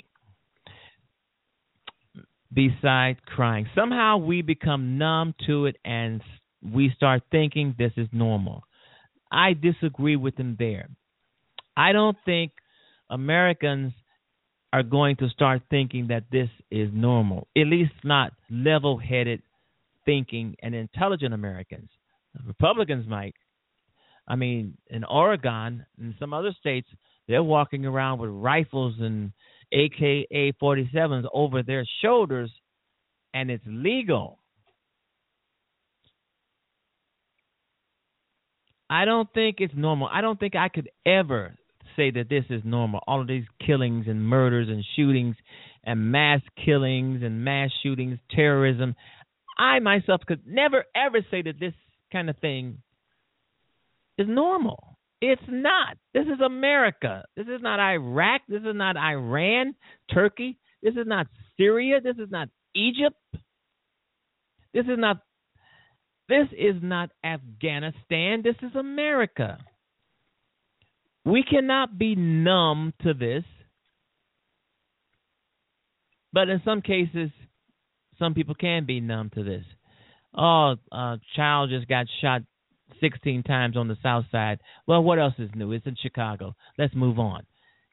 Somehow we become numb to it, and we start thinking this is normal. I disagree with him there. I don't think Americans are going to start thinking that this is normal, at least not level-headed thinking and intelligent Americans. Republicans might. I mean, in Oregon and some other states, they're walking around with rifles and AK-47s over their shoulders, and it's legal. I don't think it's normal. I don't think I could ever say that this is normal. All of these killings and murders and shootings and mass killings and mass shootings, terrorism. I myself could never, ever say that this kind of thing is normal. It's not. This is America. This is not Iraq. This is not Iran, Turkey. This is not Syria. This is not Egypt. This is not Afghanistan. This is America. We cannot be numb to this. But in some cases, some people can be numb to this. Oh, a child just got shot 16 times on the South Side. Well, what else is new? It's in Chicago. Let's move on.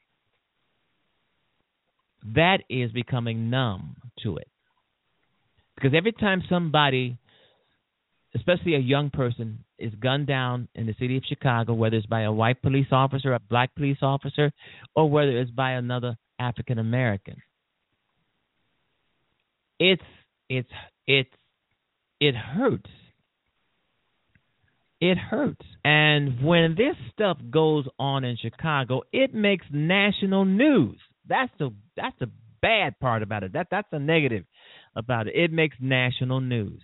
That is becoming numb to it. Because every time somebody, especially a young person, is gunned down in the city of Chicago, whether it's by a white police officer, a black police officer, or whether it's by another African American, it hurts. It hurts. And when this stuff goes on in Chicago, it makes national news. That's the bad part about it. That's the negative about it. It makes national news.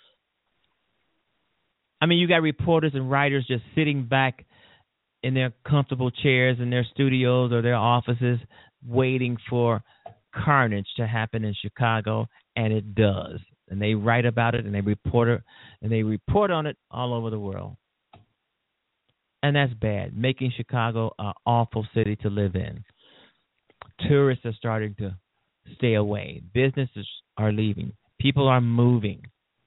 I mean, you got reporters and writers just sitting back in their comfortable chairs in their studios or their offices waiting for carnage to happen in Chicago, and it does. And they write about it, and they report on it all over the world. And that's bad, making Chicago an awful city to live in. Tourists are starting to stay away. Businesses are leaving. People are moving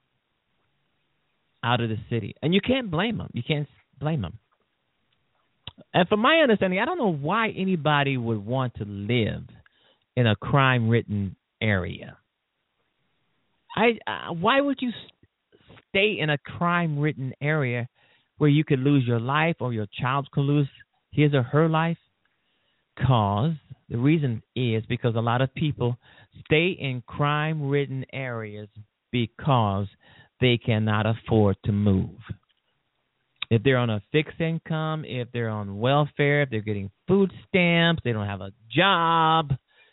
out of the city. And you can't blame them. You can't blame them. And from my understanding, I don't know why anybody would want to live in a crime-ridden area. Why would you stay in a crime-ridden area where you could lose your life or your child could lose his or her life? The reason is because a lot of people stay in crime-ridden areas because they cannot afford to move. If they're on a fixed income, if they're on welfare, if they're getting food stamps, they don't have a job,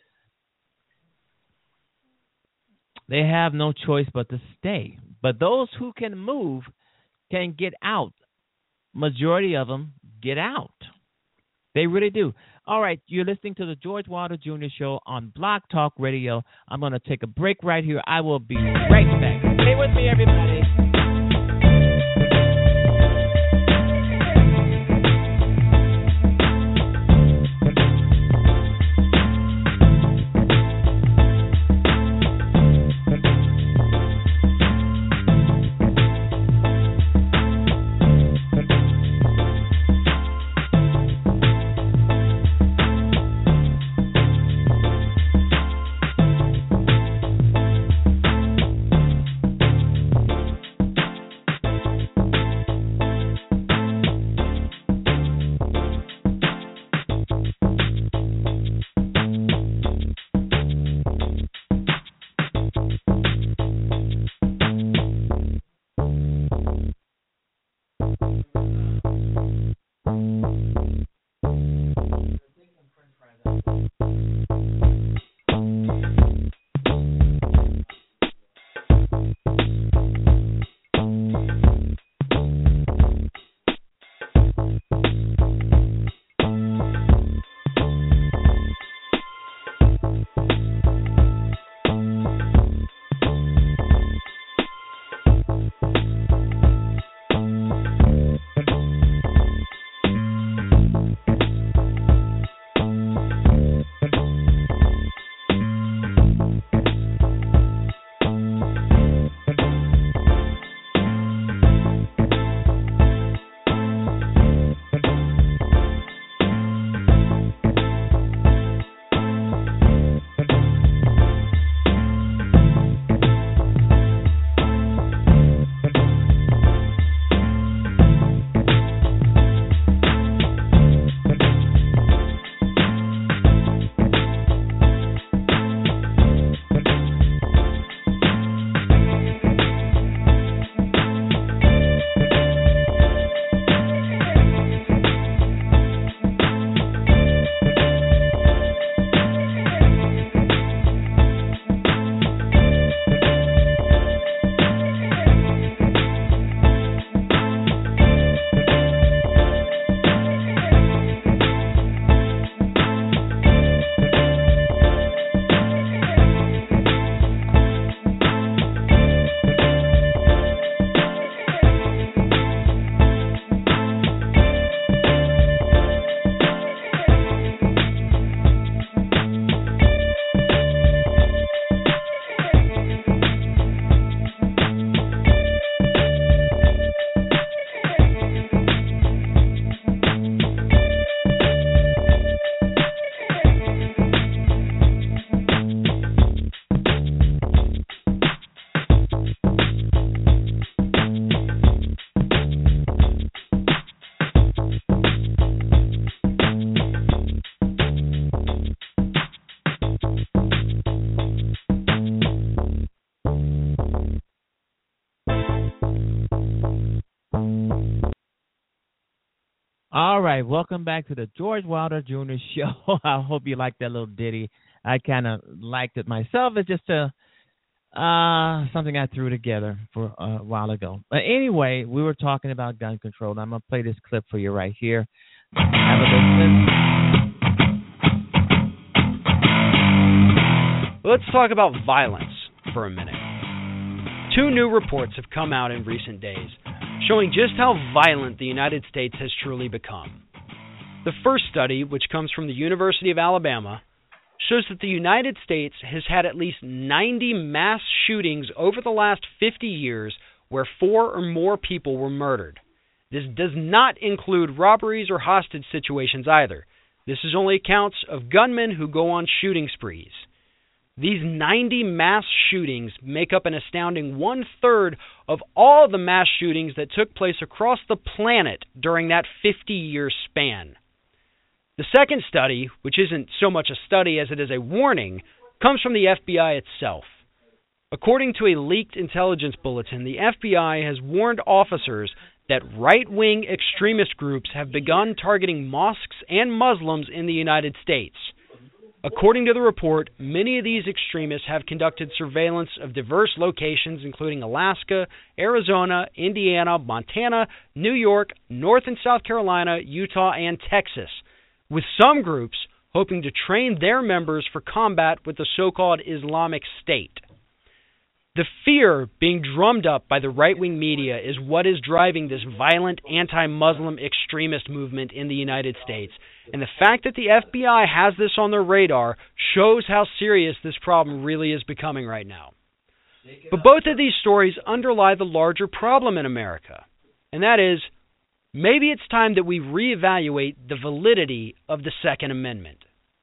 they have no choice but to stay. But those who can move can get out. Majority of them get out. They really do. All right, you're listening to the George Wilder Jr. Show on Blog Talk Radio. I'm going to take a break right here. I will be right back. Stay with me, everybody. All right, welcome back to the George Wilder Jr. Show. I hope you like that little ditty. I kind of liked it myself. It's just something I threw together for a while ago. But anyway, we were talking about gun control. I'm going to play this clip for you right here. Have a listen. Let's talk about violence for a minute. 2 new reports have come out in recent days showing just how violent the United States has truly become. The first study, which comes from the University of Alabama, shows that the United States has had at least 90 mass shootings over the last 50 years where 4 or more people were murdered. This does not include robberies or hostage situations either. This is only accounts of gunmen who go on shooting sprees. These 90 mass shootings make up an astounding 1/3 of all the mass shootings that took place across the planet during that 50-year span. The second study, which isn't so much a study as it is a warning, comes from the FBI itself. According to a leaked intelligence bulletin, the FBI has warned officers that right-wing extremist groups have begun targeting mosques and Muslims in the United States. According to the report, many of these extremists have conducted surveillance of diverse locations including Alaska, Arizona, Indiana, Montana, New York, North and South Carolina, Utah, and Texas, with some groups hoping to train their members for combat with the so-called Islamic State. The fear being drummed up by the right-wing media is what is driving this violent anti-Muslim extremist movement in the United States. And the fact that the FBI has this on their radar shows how serious this problem really is becoming right now. But both of these stories underlie the larger problem in America, and that is, maybe it's time that we reevaluate the validity of the Second Amendment.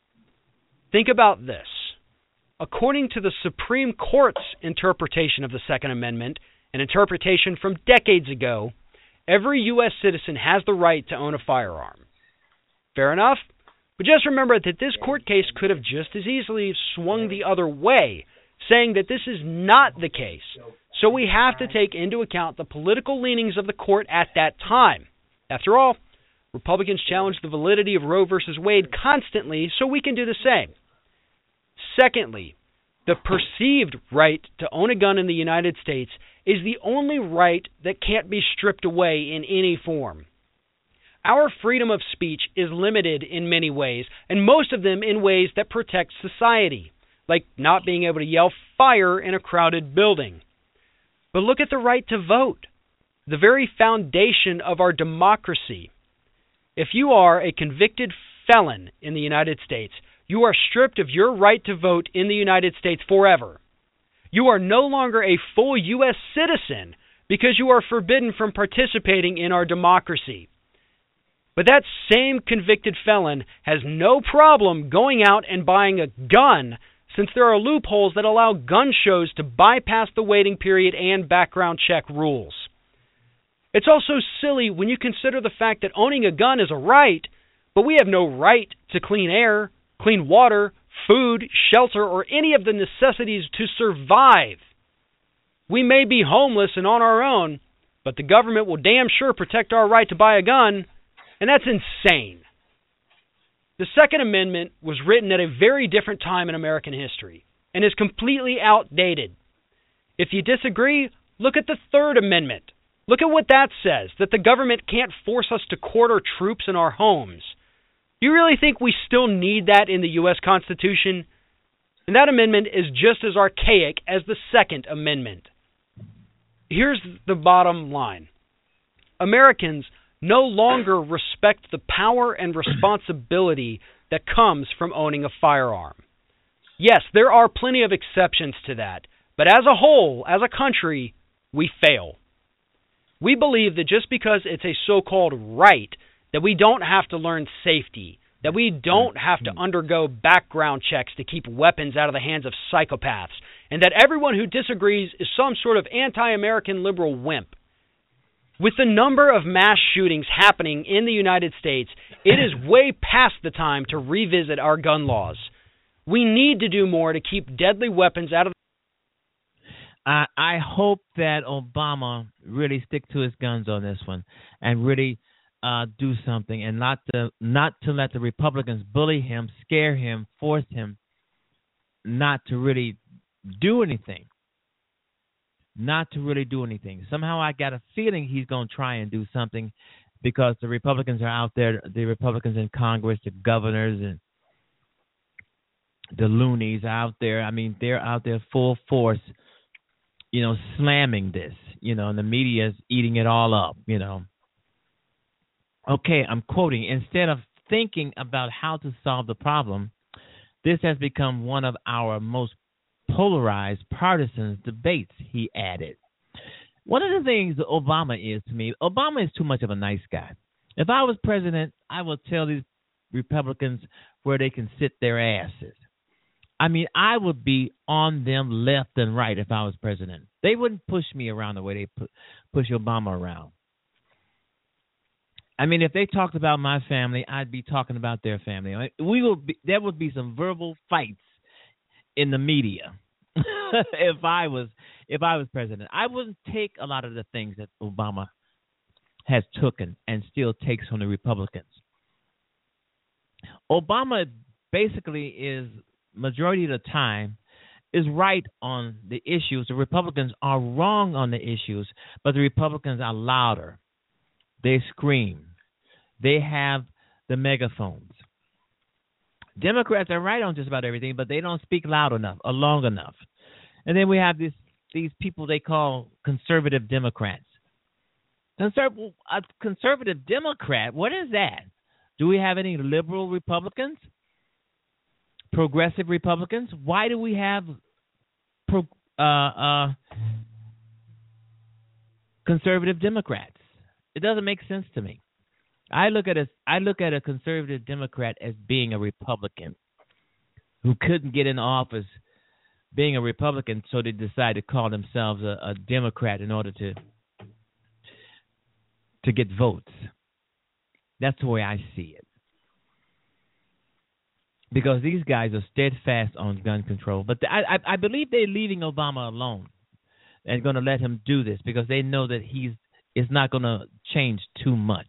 Think about this. According to the Supreme Court's interpretation of the Second Amendment, an interpretation from decades ago, every U.S. citizen has the right to own a firearm. Fair enough, but just remember that this court case could have just as easily swung the other way, saying that this is not the case. So we have to take into account the political leanings of the court at that time. After all, Republicans challenge the validity of Roe v. Wade constantly, so we can do the same. Secondly, the perceived right to own a gun in the United States is the only right that can't be stripped away in any form. Our freedom of speech is limited in many ways, and most of them in ways that protect society, like not being able to yell fire in a crowded building. But look at the right to vote, the very foundation of our democracy. If you are a convicted felon in the United States, you are stripped of your right to vote in the United States forever. You are no longer a full U.S. citizen because you are forbidden from participating in our democracy. But that same convicted felon has no problem going out and buying a gun, since there are loopholes that allow gun shows to bypass the waiting period and background check rules. It's also silly when you consider the fact that owning a gun is a right, but we have no right to clean air, clean water, food, shelter, or any of the necessities to survive. We may be homeless and on our own, but the government will damn sure protect our right to buy a gun. And that's insane. The Second Amendment was written at a very different time in American history and is completely outdated. If you disagree, look at the Third Amendment. Look at what that says, that the government can't force us to quarter troops in our homes. You really think we still need that in the U.S. Constitution? And that amendment is just as archaic as the Second Amendment. Here's the bottom line. Americans no longer respect the power and responsibility that comes from owning a firearm. Yes, there are plenty of exceptions to that, but as a whole, as a country, we fail. We believe that just because it's a so-called right, that we don't have to learn safety, that we don't have to undergo background checks to keep weapons out of the hands of psychopaths, and that everyone who disagrees is some sort of anti-American liberal wimp. With the number of mass shootings happening in the United States, it is way past the time to revisit our gun laws. We need to do more to keep deadly weapons out of I hope that Obama really stick to his guns on this one and really do something, and not to let the Republicans bully him, scare him, force him not to really do anything. Not to really do anything. Somehow I got a feeling he's going to try and do something, because the Republicans are out there, the Republicans in Congress, the governors and the loonies out there. I mean, they're out there full force, slamming this, and the media is eating it all up, Okay, I'm quoting, instead of thinking about how to solve the problem, this has become one of our most polarized partisan debates, he added. One of the things that Obama is to me, Obama is too much of a nice guy. If I was president, I would tell these Republicans where they can sit their asses. I mean, I would be on them left and right if I was president. They wouldn't push me around the way they push Obama around. I mean, if they talked about my family, I'd be talking about their family. There would be some verbal fights in the media if I was president. I wouldn't take a lot of the things that Obama has taken and still takes from the Republicans. Obama basically is, majority of the time, is right on the issues. The Republicans are wrong on the issues, but the Republicans are louder. They scream. They have the megaphones. Democrats are right on just about everything, but they don't speak loud enough or long enough. And then we have these people they call conservative Democrats. A conservative Democrat, what is that? Do we have any liberal Republicans? Progressive Republicans? Why do we have conservative Democrats? It doesn't make sense to me. I look at a conservative Democrat as being a Republican who couldn't get in office being a Republican, so they decided to call themselves a Democrat in order to get votes. That's the way I see it. Because these guys are steadfast on gun control. But I believe they're leaving Obama alone and going to let him do this because they know that it's not going to change too much.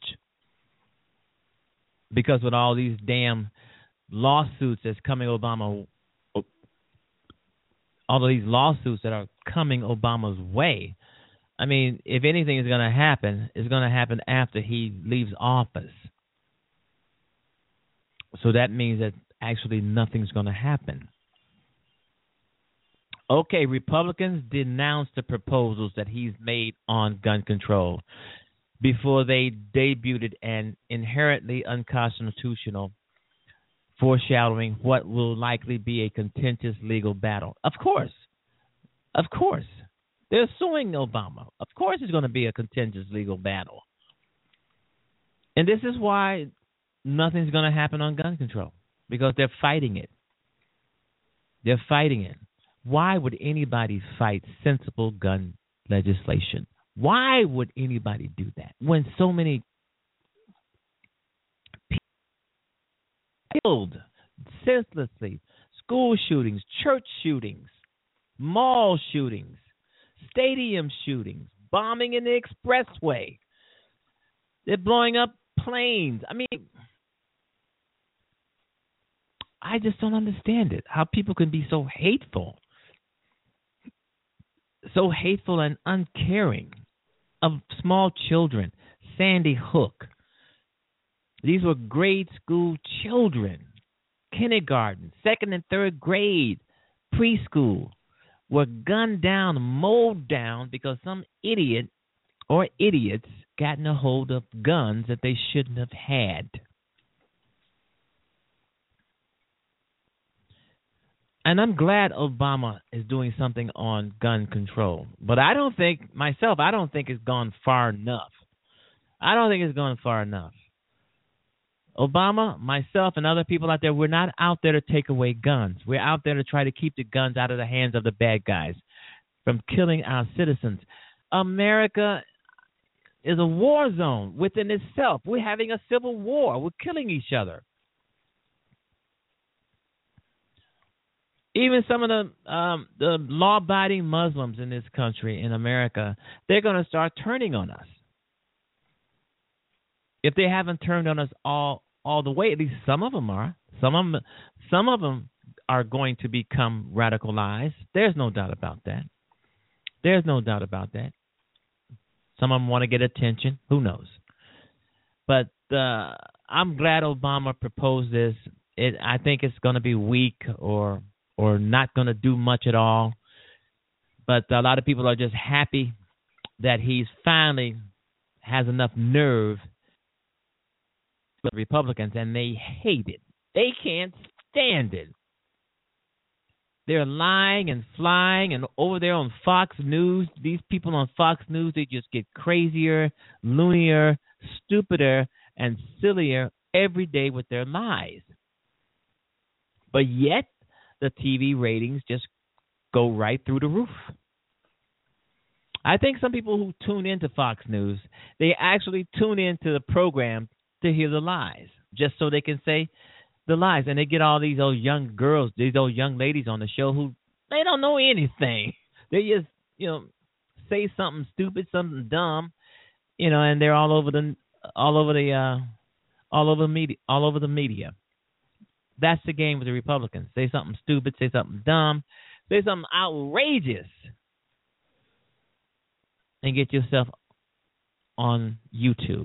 Because with all these damn lawsuits that's coming Obama, all of these lawsuits that are coming Obama's way, I mean, if anything is going to happen, it's going to happen after he leaves office. So that means that actually nothing's going to happen. Okay, Republicans denounced the proposals that he's made on gun control before they debuted an inherently unconstitutional foreshadowing what will likely be a contentious legal battle. Of course. They're suing Obama. Of course it's going to be a contentious legal battle. And this is why nothing's going to happen on gun control, because they're fighting it. Why would anybody fight sensible gun legislation? Why would anybody do that when so many people killed senselessly? School shootings, church shootings, mall shootings, stadium shootings, bombing in the expressway. They're blowing up planes. I mean, I just don't understand it, how people can be so hateful and uncaring of small children. Sandy Hook. These were grade school children, kindergarten, second and third grade, preschool, were gunned down, mowed down because some idiot or idiots gotten a hold of guns that they shouldn't have had. And I'm glad Obama is doing something on gun control. But I don't think it's gone far enough. Obama, myself, and other people out there, we're not out there to take away guns. We're out there to try to keep the guns out of the hands of the bad guys from killing our citizens. America is a war zone within itself. We're having a civil war. We're killing each other. Even some of the law-abiding Muslims in this country, in America, they're going to start turning on us. if they haven't turned on us all the way, at least some of them are. Some of them are going to become radicalized. There's no doubt about that. There's no doubt about that. Some of them want to get attention. Who knows? But I'm glad Obama proposed this. I think it's going to be weak or not going to do much at all. But a lot of people are just happy that he's finally has enough nerve with Republicans, and they hate it. They can't stand it. They're lying and flying, and over there on Fox News, these people on Fox News, they just get crazier, loonier, stupider, and sillier every day with their lies. But yet, the TV ratings just go right through the roof. I think some people who tune into Fox News, they actually tune into the program to hear the lies, just so they can say the lies. And they get all these old young girls, these old young ladies on the show who they don't know anything. They just, say something stupid, something dumb, and they're all over the media. That's the game with the Republicans. Say something stupid, say something dumb, say something outrageous, and get yourself on YouTube.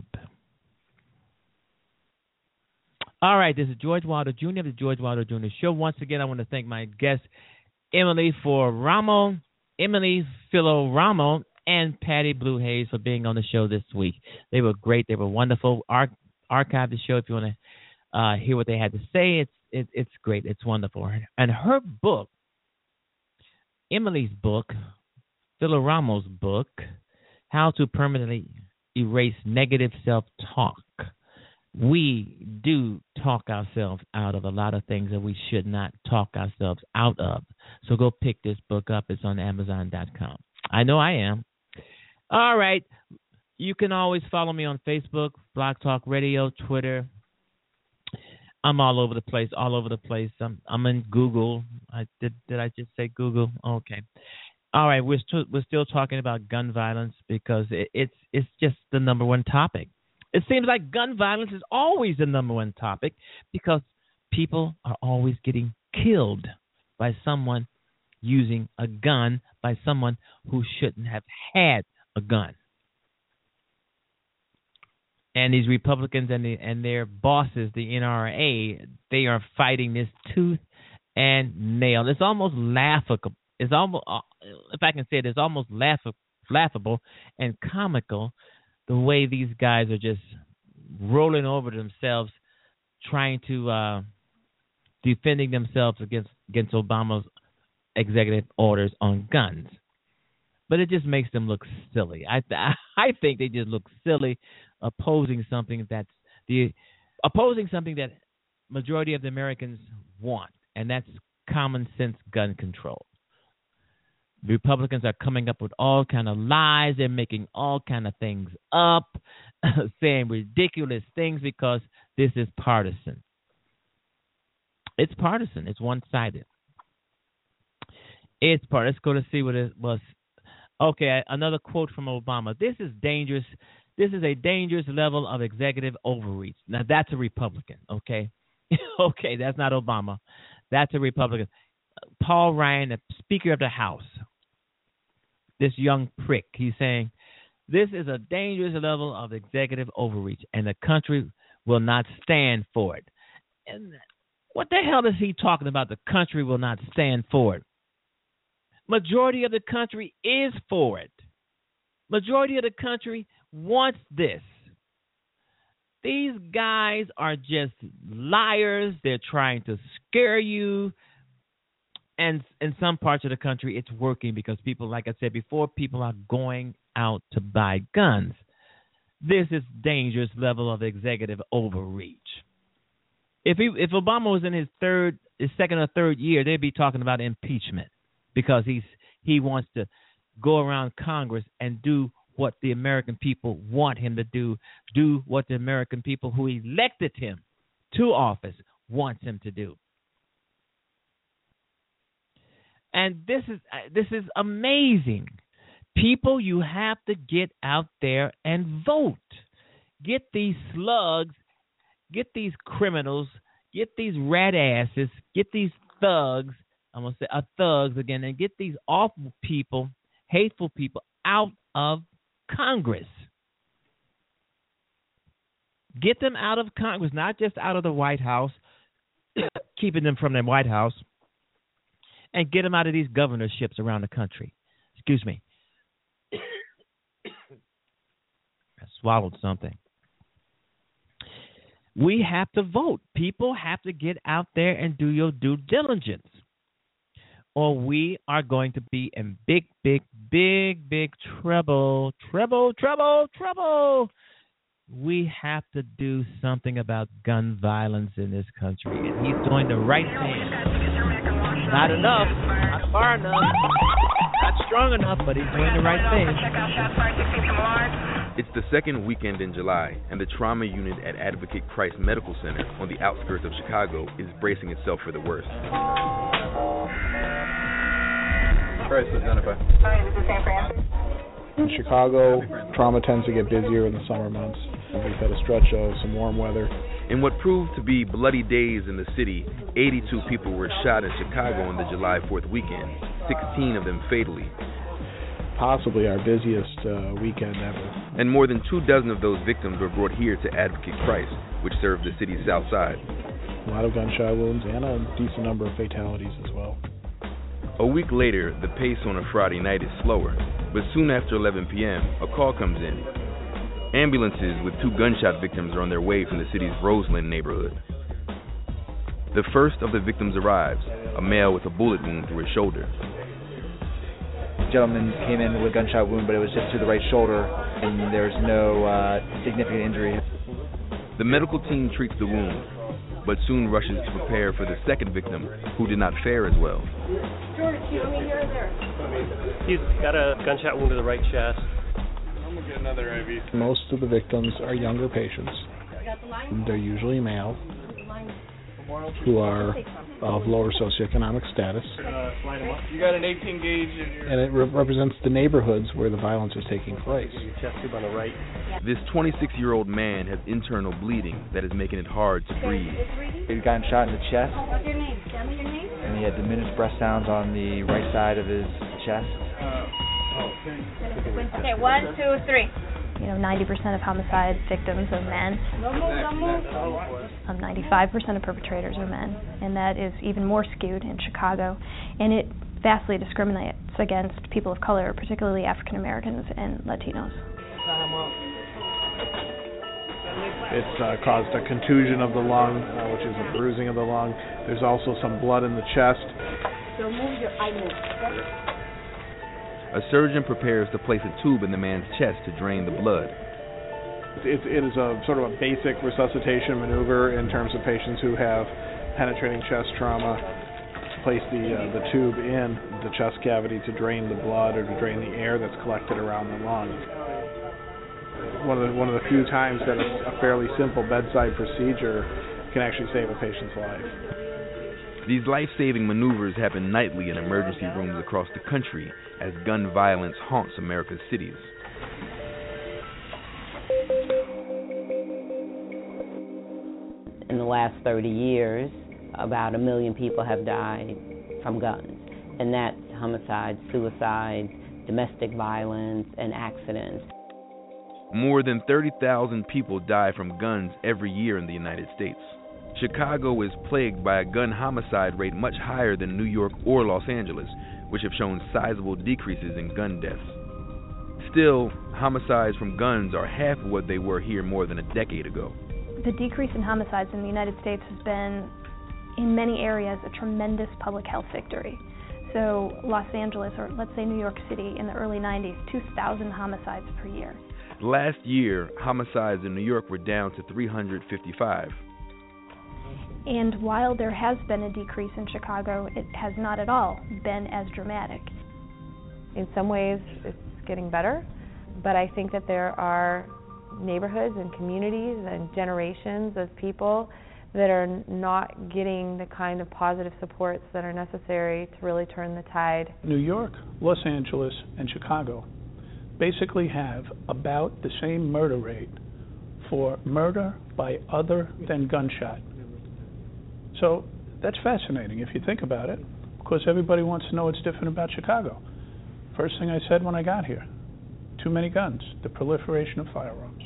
All right, this is George Wilder Jr. of the George Wilder Jr. Show. Once again, I want to thank my guests, Emily Filoramo, and Patty Blue Hayes for being on the show this week. They were great. They were wonderful. Archive the show if you want to hear what they had to say. It's great. It's wonderful. And her book, Emily's book, Filoramo's book, How to Permanently Erase Negative Self-Talk. We do talk ourselves out of a lot of things that we should not talk ourselves out of. So go pick this book up. It's on Amazon.com. I know I am. All right. You can always follow me on Facebook, Blog Talk Radio, Twitter. I'm all over the place, I'm in Google. Did I just say Google? Okay. All right. We're still talking about gun violence because it's just the number one topic. It seems like gun violence is always the number one topic because people are always getting killed by someone using a gun, by someone who shouldn't have had a gun. And these Republicans and their bosses, the NRA, they are fighting this tooth and nail. It's almost laughable. It's almost, if I can say it, it's almost laughable and comical the way these guys are just rolling over themselves, trying to defending themselves against Obama's executive orders on guns. But it just makes them look silly. I think they just look silly opposing something that majority of the Americans want, and that's common sense gun control. The Republicans are coming up with all kind of lies. They're making all kind of things up, saying ridiculous things because this is partisan. It's partisan. It's one-sided. Let's go to see what it was. Okay, another quote from Obama. This is dangerous. This is a dangerous level of executive overreach. Now, that's a Republican, okay? Okay, that's not Obama. That's a Republican. Paul Ryan, the Speaker of the House, this young prick, he's saying, this is a dangerous level of executive overreach, and the country will not stand for it. And what the hell is he talking about? The country will not stand for it. Majority of the country is for it. Majority of the country wants this. These guys are just liars. They're trying to scare you. And in some parts of the country, it's working because people, like I said before, people are going out to buy guns. This is dangerous level of executive overreach. If Obama was in his second or third year, they'd be talking about impeachment because he wants to go around Congress and do what the American people want him to do what the American people who elected him to office wants him to do. And this is amazing. People, you have to get out there and vote. get these slugs, get these criminals, get these rat asses, get these thugs, I'm going to say thugs again, and get these awful people, hateful people out of Congress. Get them out of Congress, not just out of the White House, keeping them from the White House, and get them out of these governorships around the country. Excuse me. I swallowed something. We have to vote. People have to get out there and do your due diligence, or we are going to be in big, big, big, big trouble. Trouble, trouble, trouble. We have to do something about gun violence in this country, and he's doing the right thing. Not enough, not far enough, not strong enough, but he's doing the right thing. It's the second weekend in July, and the trauma unit at Advocate Christ Medical Center on the outskirts of Chicago is bracing itself for the worst. Christ, identify. This is San Francisco. In Chicago, trauma tends to get busier in the summer months. We've had a stretch of some warm weather. In what proved to be bloody days in the city, 82 people were shot in Chicago on the July 4th weekend, 16 of them fatally. Possibly our busiest weekend ever. And more than 24 of those victims were brought here to Advocate Christ, which served the city's south side. A lot of gunshot wounds and a decent number of fatalities as well. A week later, the pace on a Friday night is slower, but soon after 11 p.m., a call comes in. Ambulances with 2 gunshot victims are on their way from the city's Roseland neighborhood. The first of the victims arrives, a male with a bullet wound through his shoulder. The gentleman came in with a gunshot wound, but it was just to the right shoulder, and there's no significant injury. The medical team treats the wound, but soon rushes to prepare for the second victim, who did not fare as well. He's got a gunshot wound to the right chest. I'm going to get another IV. Most of the victims are younger patients. They're usually male, who are of lower socioeconomic status. You got an 18 gauge in your... And it represents the neighborhoods where the violence is taking place. Your chest tube on the right. This 26-year-old man has internal bleeding that is making it hard to breathe. He got shot in the chest. What's your name? Tell me your name. And he had diminished breath sounds on the right side of his chest. Okay, 1, 2, 3. 90% of homicide victims are men. 95% of perpetrators are men, and that is even more skewed in Chicago. And it vastly discriminates against people of color, particularly African Americans and Latinos. It's caused a contusion of the lung, which is a bruising of the lung. There's also some blood in the chest. So move your eye. A surgeon prepares to place a tube in the man's chest to drain the blood. It is a sort of a basic resuscitation maneuver in terms of patients who have penetrating chest trauma. Place the tube in the chest cavity to drain the blood or to drain the air that's collected around the lung. One of the few times that a fairly simple bedside procedure can actually save a patient's life. These life-saving maneuvers happen nightly in emergency rooms across the country as gun violence haunts America's cities. In the last 30 years, about 1 million people have died from guns, and that's homicide, suicide, domestic violence, and accidents. More than 30,000 people die from guns every year in the United States. Chicago is plagued by a gun homicide rate much higher than New York or Los Angeles, which have shown sizable decreases in gun deaths. Still, homicides from guns are half of what they were here more than a decade ago. The decrease in homicides in the United States has been, in many areas, a tremendous public health victory. So Los Angeles, or let's say New York City, in the early 90s, 2,000 homicides per year. Last year, homicides in New York were down to 355. And while there has been a decrease in Chicago, it has not at all been as dramatic. In some ways, it's getting better, but I think that there are neighborhoods and communities and generations of people that are not getting the kind of positive supports that are necessary to really turn the tide. New York, Los Angeles, and Chicago basically have about the same murder rate for murder by other than gunshot. So that's fascinating if you think about it. Of course, everybody wants to know what's different about Chicago. First thing I said when I got here, too many guns, the proliferation of firearms.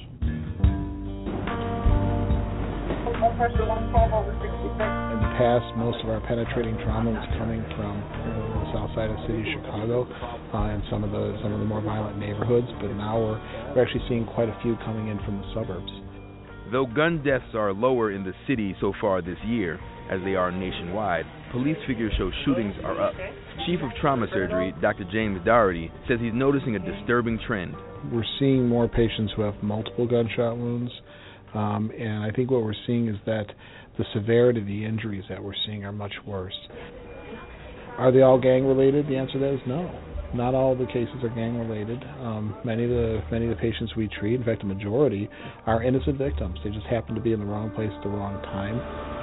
In the past, most of our penetrating trauma was coming from the south side of the city of Chicago and some of the more violent neighborhoods, but now we're actually seeing quite a few coming in from the suburbs. Though gun deaths are lower in the city so far this year, as they are nationwide, police figures show shootings are up. Chief of Trauma Surgery, Dr. James Doherty, says he's noticing a disturbing trend. We're seeing more patients who have multiple gunshot wounds, and I think what we're seeing is that the severity of the injuries that we're seeing are much worse. Are they all gang-related? The answer to that is no. Not all of the cases are gang-related. Many of the patients we treat, in fact, the majority, are innocent victims. They just happen to be in the wrong place at the wrong time.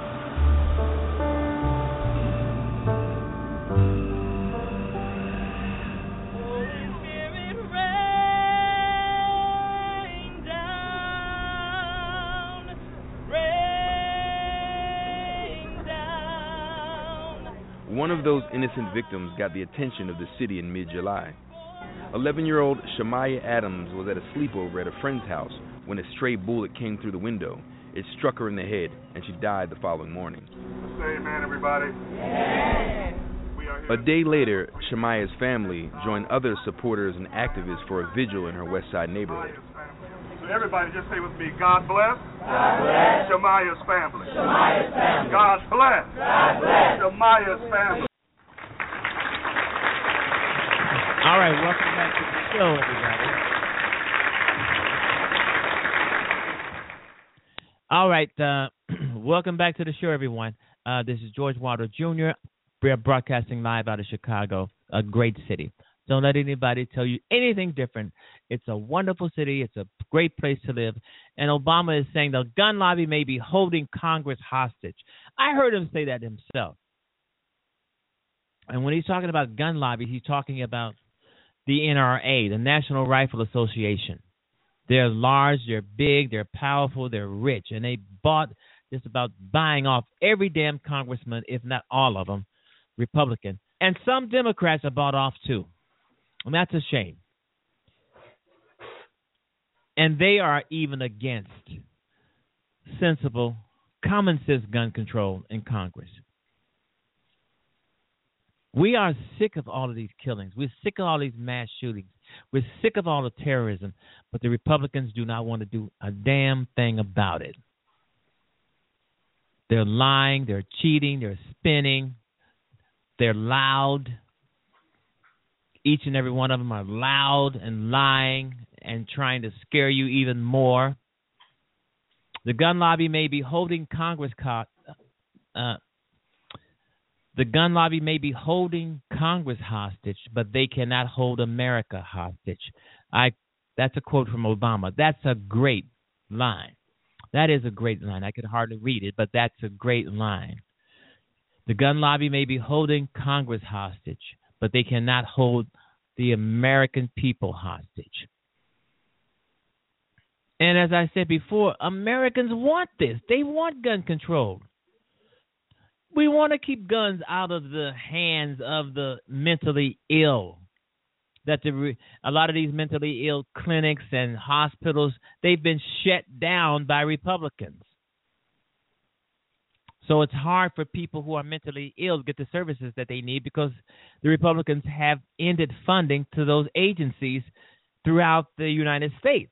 One of those innocent victims got the attention of the city in mid-July. 11-year-old Shamaya Adams was at a sleepover at a friend's house when a stray bullet came through the window. It struck her in the head, and she died the following morning. Say amen, everybody. A day later, Shamaya's family joined other supporters and activists for a vigil in her West Side neighborhood. So everybody just say with me, God bless. God bless. Shamaya's family. Shamaya's family. God bless. God bless. Shamaya's family. All right, welcome back to the show, everybody. All right, welcome back to the show, everyone. This is George Wilder Jr. We are broadcasting live out of Chicago, a great city. Don't let anybody tell you anything different. It's a wonderful city. It's a great place to live. And Obama is saying the gun lobby may be holding Congress hostage. I heard him say that himself. And when he's talking about gun lobby, he's talking about the NRA, the National Rifle Association. They're large, they're big, they're powerful, they're rich. And they bought just about buying off every damn congressman, if not all of them, Republican. And some Democrats are bought off too. And that's a shame. And they are even against sensible, common sense gun control in Congress. We are sick of all of these killings. We're sick of all these mass shootings. We're sick of all the terrorism. But the Republicans do not want to do a damn thing about it. They're lying, they're cheating, they're spinning, they're loud. Each and every one of them are loud and lying and trying to scare you even more. The gun lobby may be holding Congress hostage, but they cannot hold America hostage. That's a quote from Obama. That's a great line. That is a great line. I could hardly read it, but that's a great line. The gun lobby may be holding Congress hostage, but they cannot hold the American people hostage. And as I said before, Americans want this. They want gun control. We want to keep guns out of the hands of the mentally ill. That a lot of these mentally ill clinics and hospitals, they've been shut down by Republicans. So it's hard for people who are mentally ill to get the services that they need because the Republicans have ended funding to those agencies throughout the United States.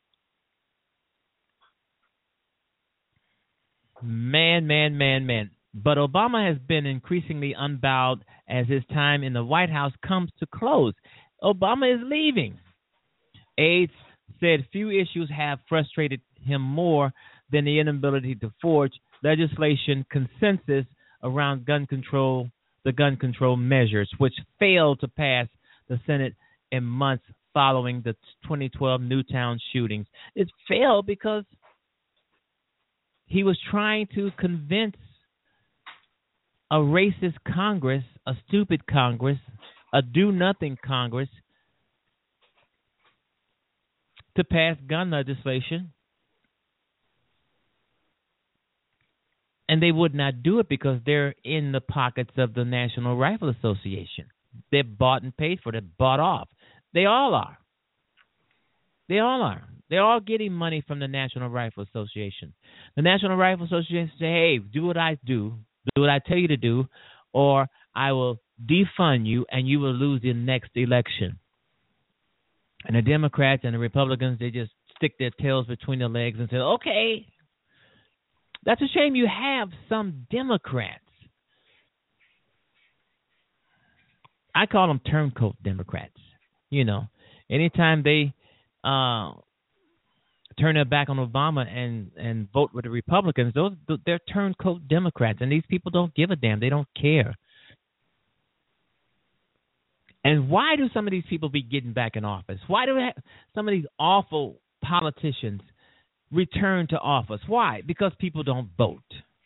Man. But Obama has been increasingly unbowed as his time in the White House comes to close. Obama is leaving. Aides said few issues have frustrated him more than the inability to forge legislation consensus around gun control, the gun control measures, which failed to pass the Senate in months following the 2012 Newtown shootings. It failed because he was trying to convince a racist Congress, a stupid Congress, a do-nothing Congress to pass gun legislation And they would not do it because they're in the pockets of the National Rifle Association. They're bought and paid for. They're bought off. They all are. They all are. They're all getting money from the National Rifle Association. The National Rifle Association say, hey, do what I do what I tell you to do, or I will defund you and you will lose the next election. And the Democrats and the Republicans, they just stick their tails between their legs and say, okay. That's a shame you have some Democrats. I call them turncoat Democrats. You know, anytime they turn their back on Obama and vote with the Republicans, they're turncoat Democrats, and these people don't give a damn. They don't care. And why do some of these people be getting back in office? Why do some of these awful politicians return to office? Why? Because people don't vote.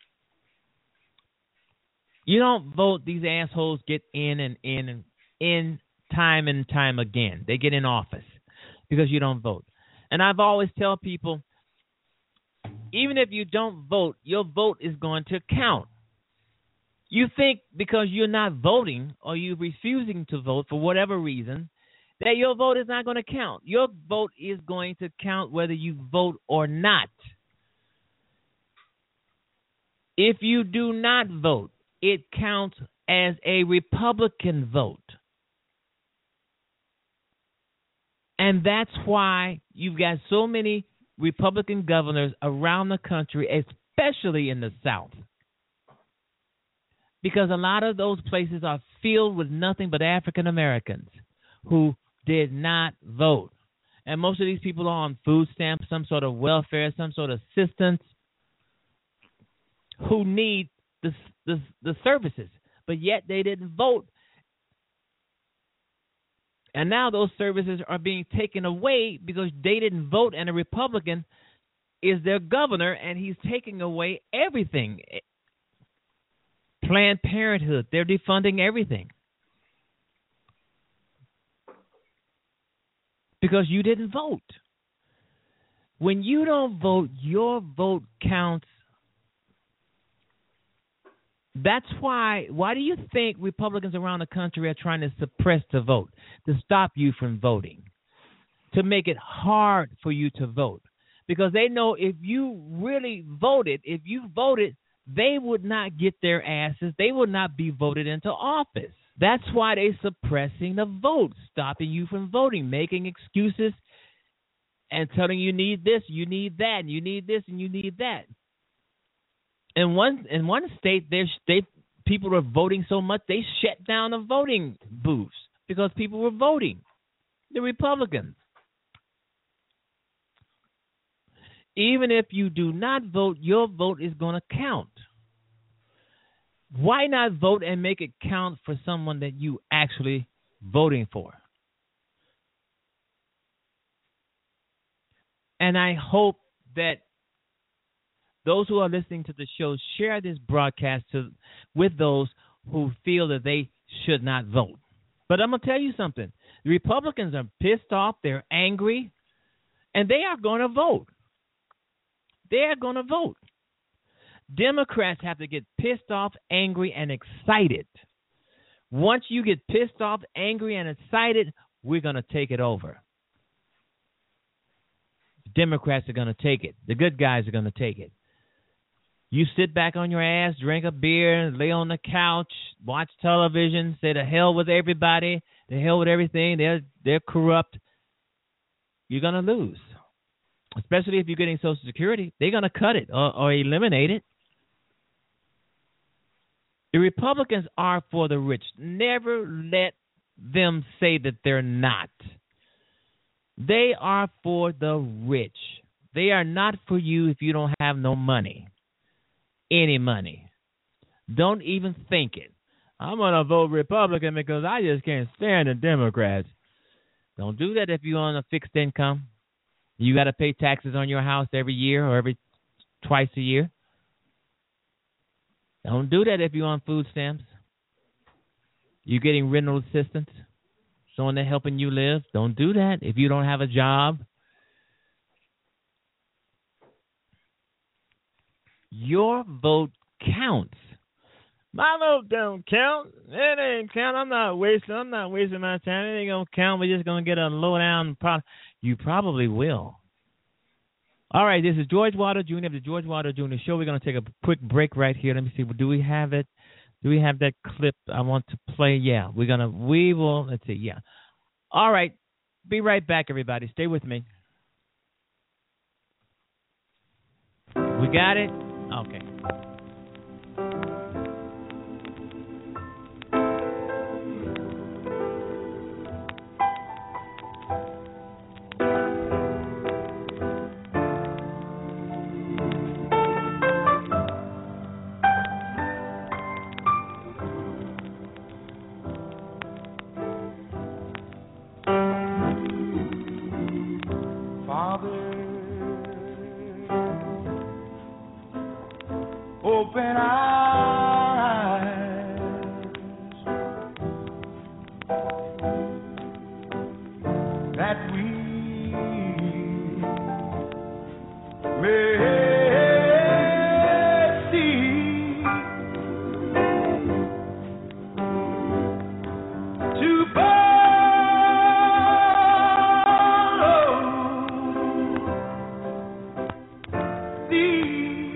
You don't vote, these assholes get in and time and time again. They get in office because you don't vote. And I've always tell people, even if you don't vote, your vote is going to count. You think because you're not voting or you're refusing to vote for whatever reason, that your vote is not going to count. Your vote is going to count whether you vote or not. If you do not vote, it counts as a Republican vote. And that's why you've got so many Republican governors around the country, especially in the South. Because a lot of those places are filled with nothing but African Americans who did not vote. And most of these people are on food stamps, some sort of welfare, some sort of assistance, who need the services, but yet they didn't vote. And now those services are being taken away because they didn't vote, and a Republican is their governor, and he's taking away everything. Planned Parenthood, they're defunding everything. Because you didn't vote. When you don't vote, your vote counts. That's why do you think Republicans around the country are trying to suppress the vote, to stop you from voting, to make it hard for you to vote? Because they know if you really voted, they would not get their asses, they would not be voted into office. That's why they're suppressing the vote, stopping you from voting, making excuses and telling you need this, you need that, and you need this, and you need that. In one state, people were voting so much they shut down the voting booths because people were voting. The Republicans. Even if you do not vote, your vote is going to count. Why not vote and make it count for someone that you actually voting for? And I hope that those who are listening to the show share this broadcast with those who feel that they should not vote. But I'm going to tell you something. The Republicans are pissed off. They're angry. And they are going to vote. They are going to vote. Democrats have to get pissed off, angry, and excited. Once you get pissed off, angry, and excited, we're going to take it over. Democrats are going to take it. The good guys are going to take it. You sit back on your ass, drink a beer, lay on the couch, watch television, say the hell with everybody, the hell with everything, they're corrupt. You're going to lose. Especially if you're getting Social Security. They're going to cut it or eliminate it. The Republicans are for the rich. Never let them say that they're not. They are for the rich. They are not for you if you don't have no money. Any money. Don't even think it. I'm going to vote Republican because I just can't stand the Democrats. Don't do that if you're on a fixed income. You got to pay taxes on your house every year or twice a year. Don't do that if you're on food stamps. You're getting rental assistance, someone that's helping you live. Don't do that if you don't have a job. Your vote counts. My vote don't count. It ain't count. I'm not wasting my time. It ain't gonna count. We're just gonna get a lowdown product. You probably will. All right, this is George Wilder Jr. of the George Wilder Jr. Show. We're gonna take a quick break right here. Let me see. Do we have it? Do we have that clip I want to play? Yeah, we will. Let's see. Yeah. All right. Be right back, everybody. Stay with me. We got it? Okay. Open eyes, that we may see, to follow thee.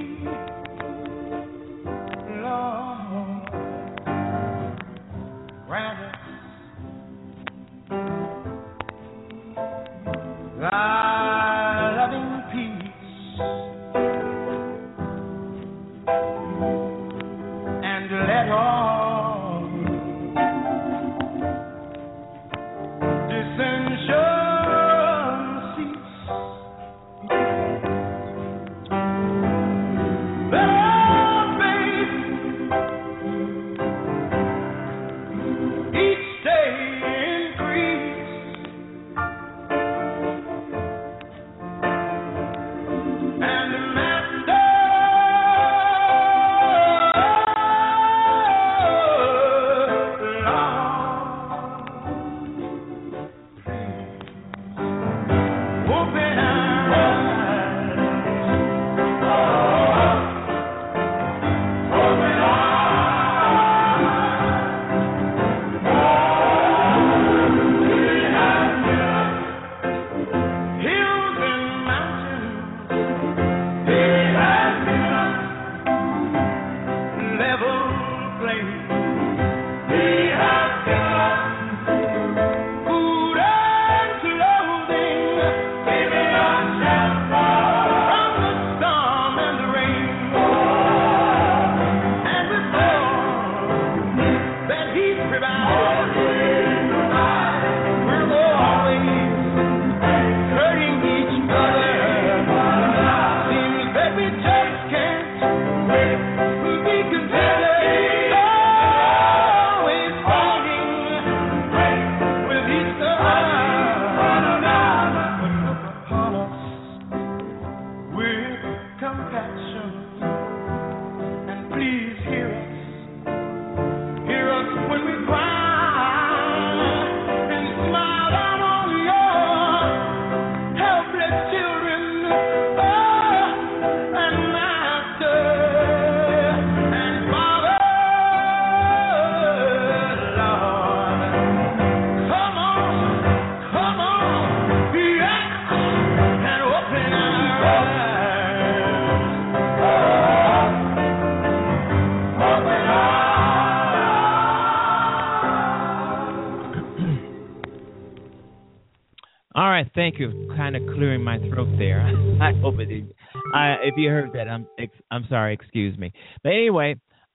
Thank you. Kind of clearing my throat there. I hope it did. If you heard that, I'm sorry. Excuse me. But anyway,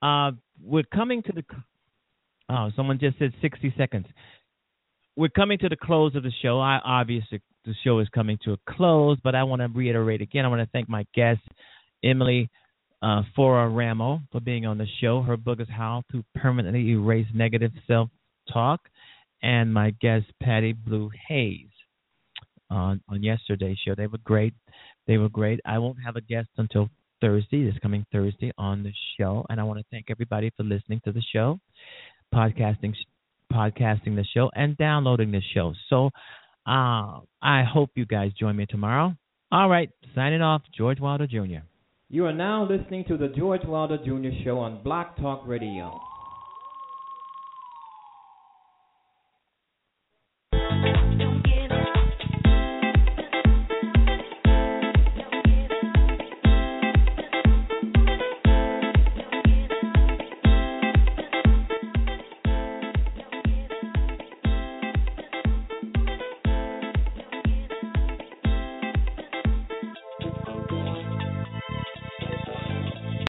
we're coming to the. Oh, someone just said 60 seconds. We're coming to the close of the show. Obviously, the show is coming to a close, but I want to reiterate again. I want to thank my guest, Emily Fora Ramo, for being on the show. Her book is How to Permanently Erase Negative Self-Talk, and my guest, Patty Blue Hayes. On yesterday's show. They were great. I won't have a guest until Thursday, this coming Thursday on the show. And I want to thank everybody for listening to the show, podcasting the show, and downloading the show. So I hope you guys join me tomorrow. All right, signing off, George Wilder Jr. You are now listening to the George Wilder Jr. Show on Block Talk Radio.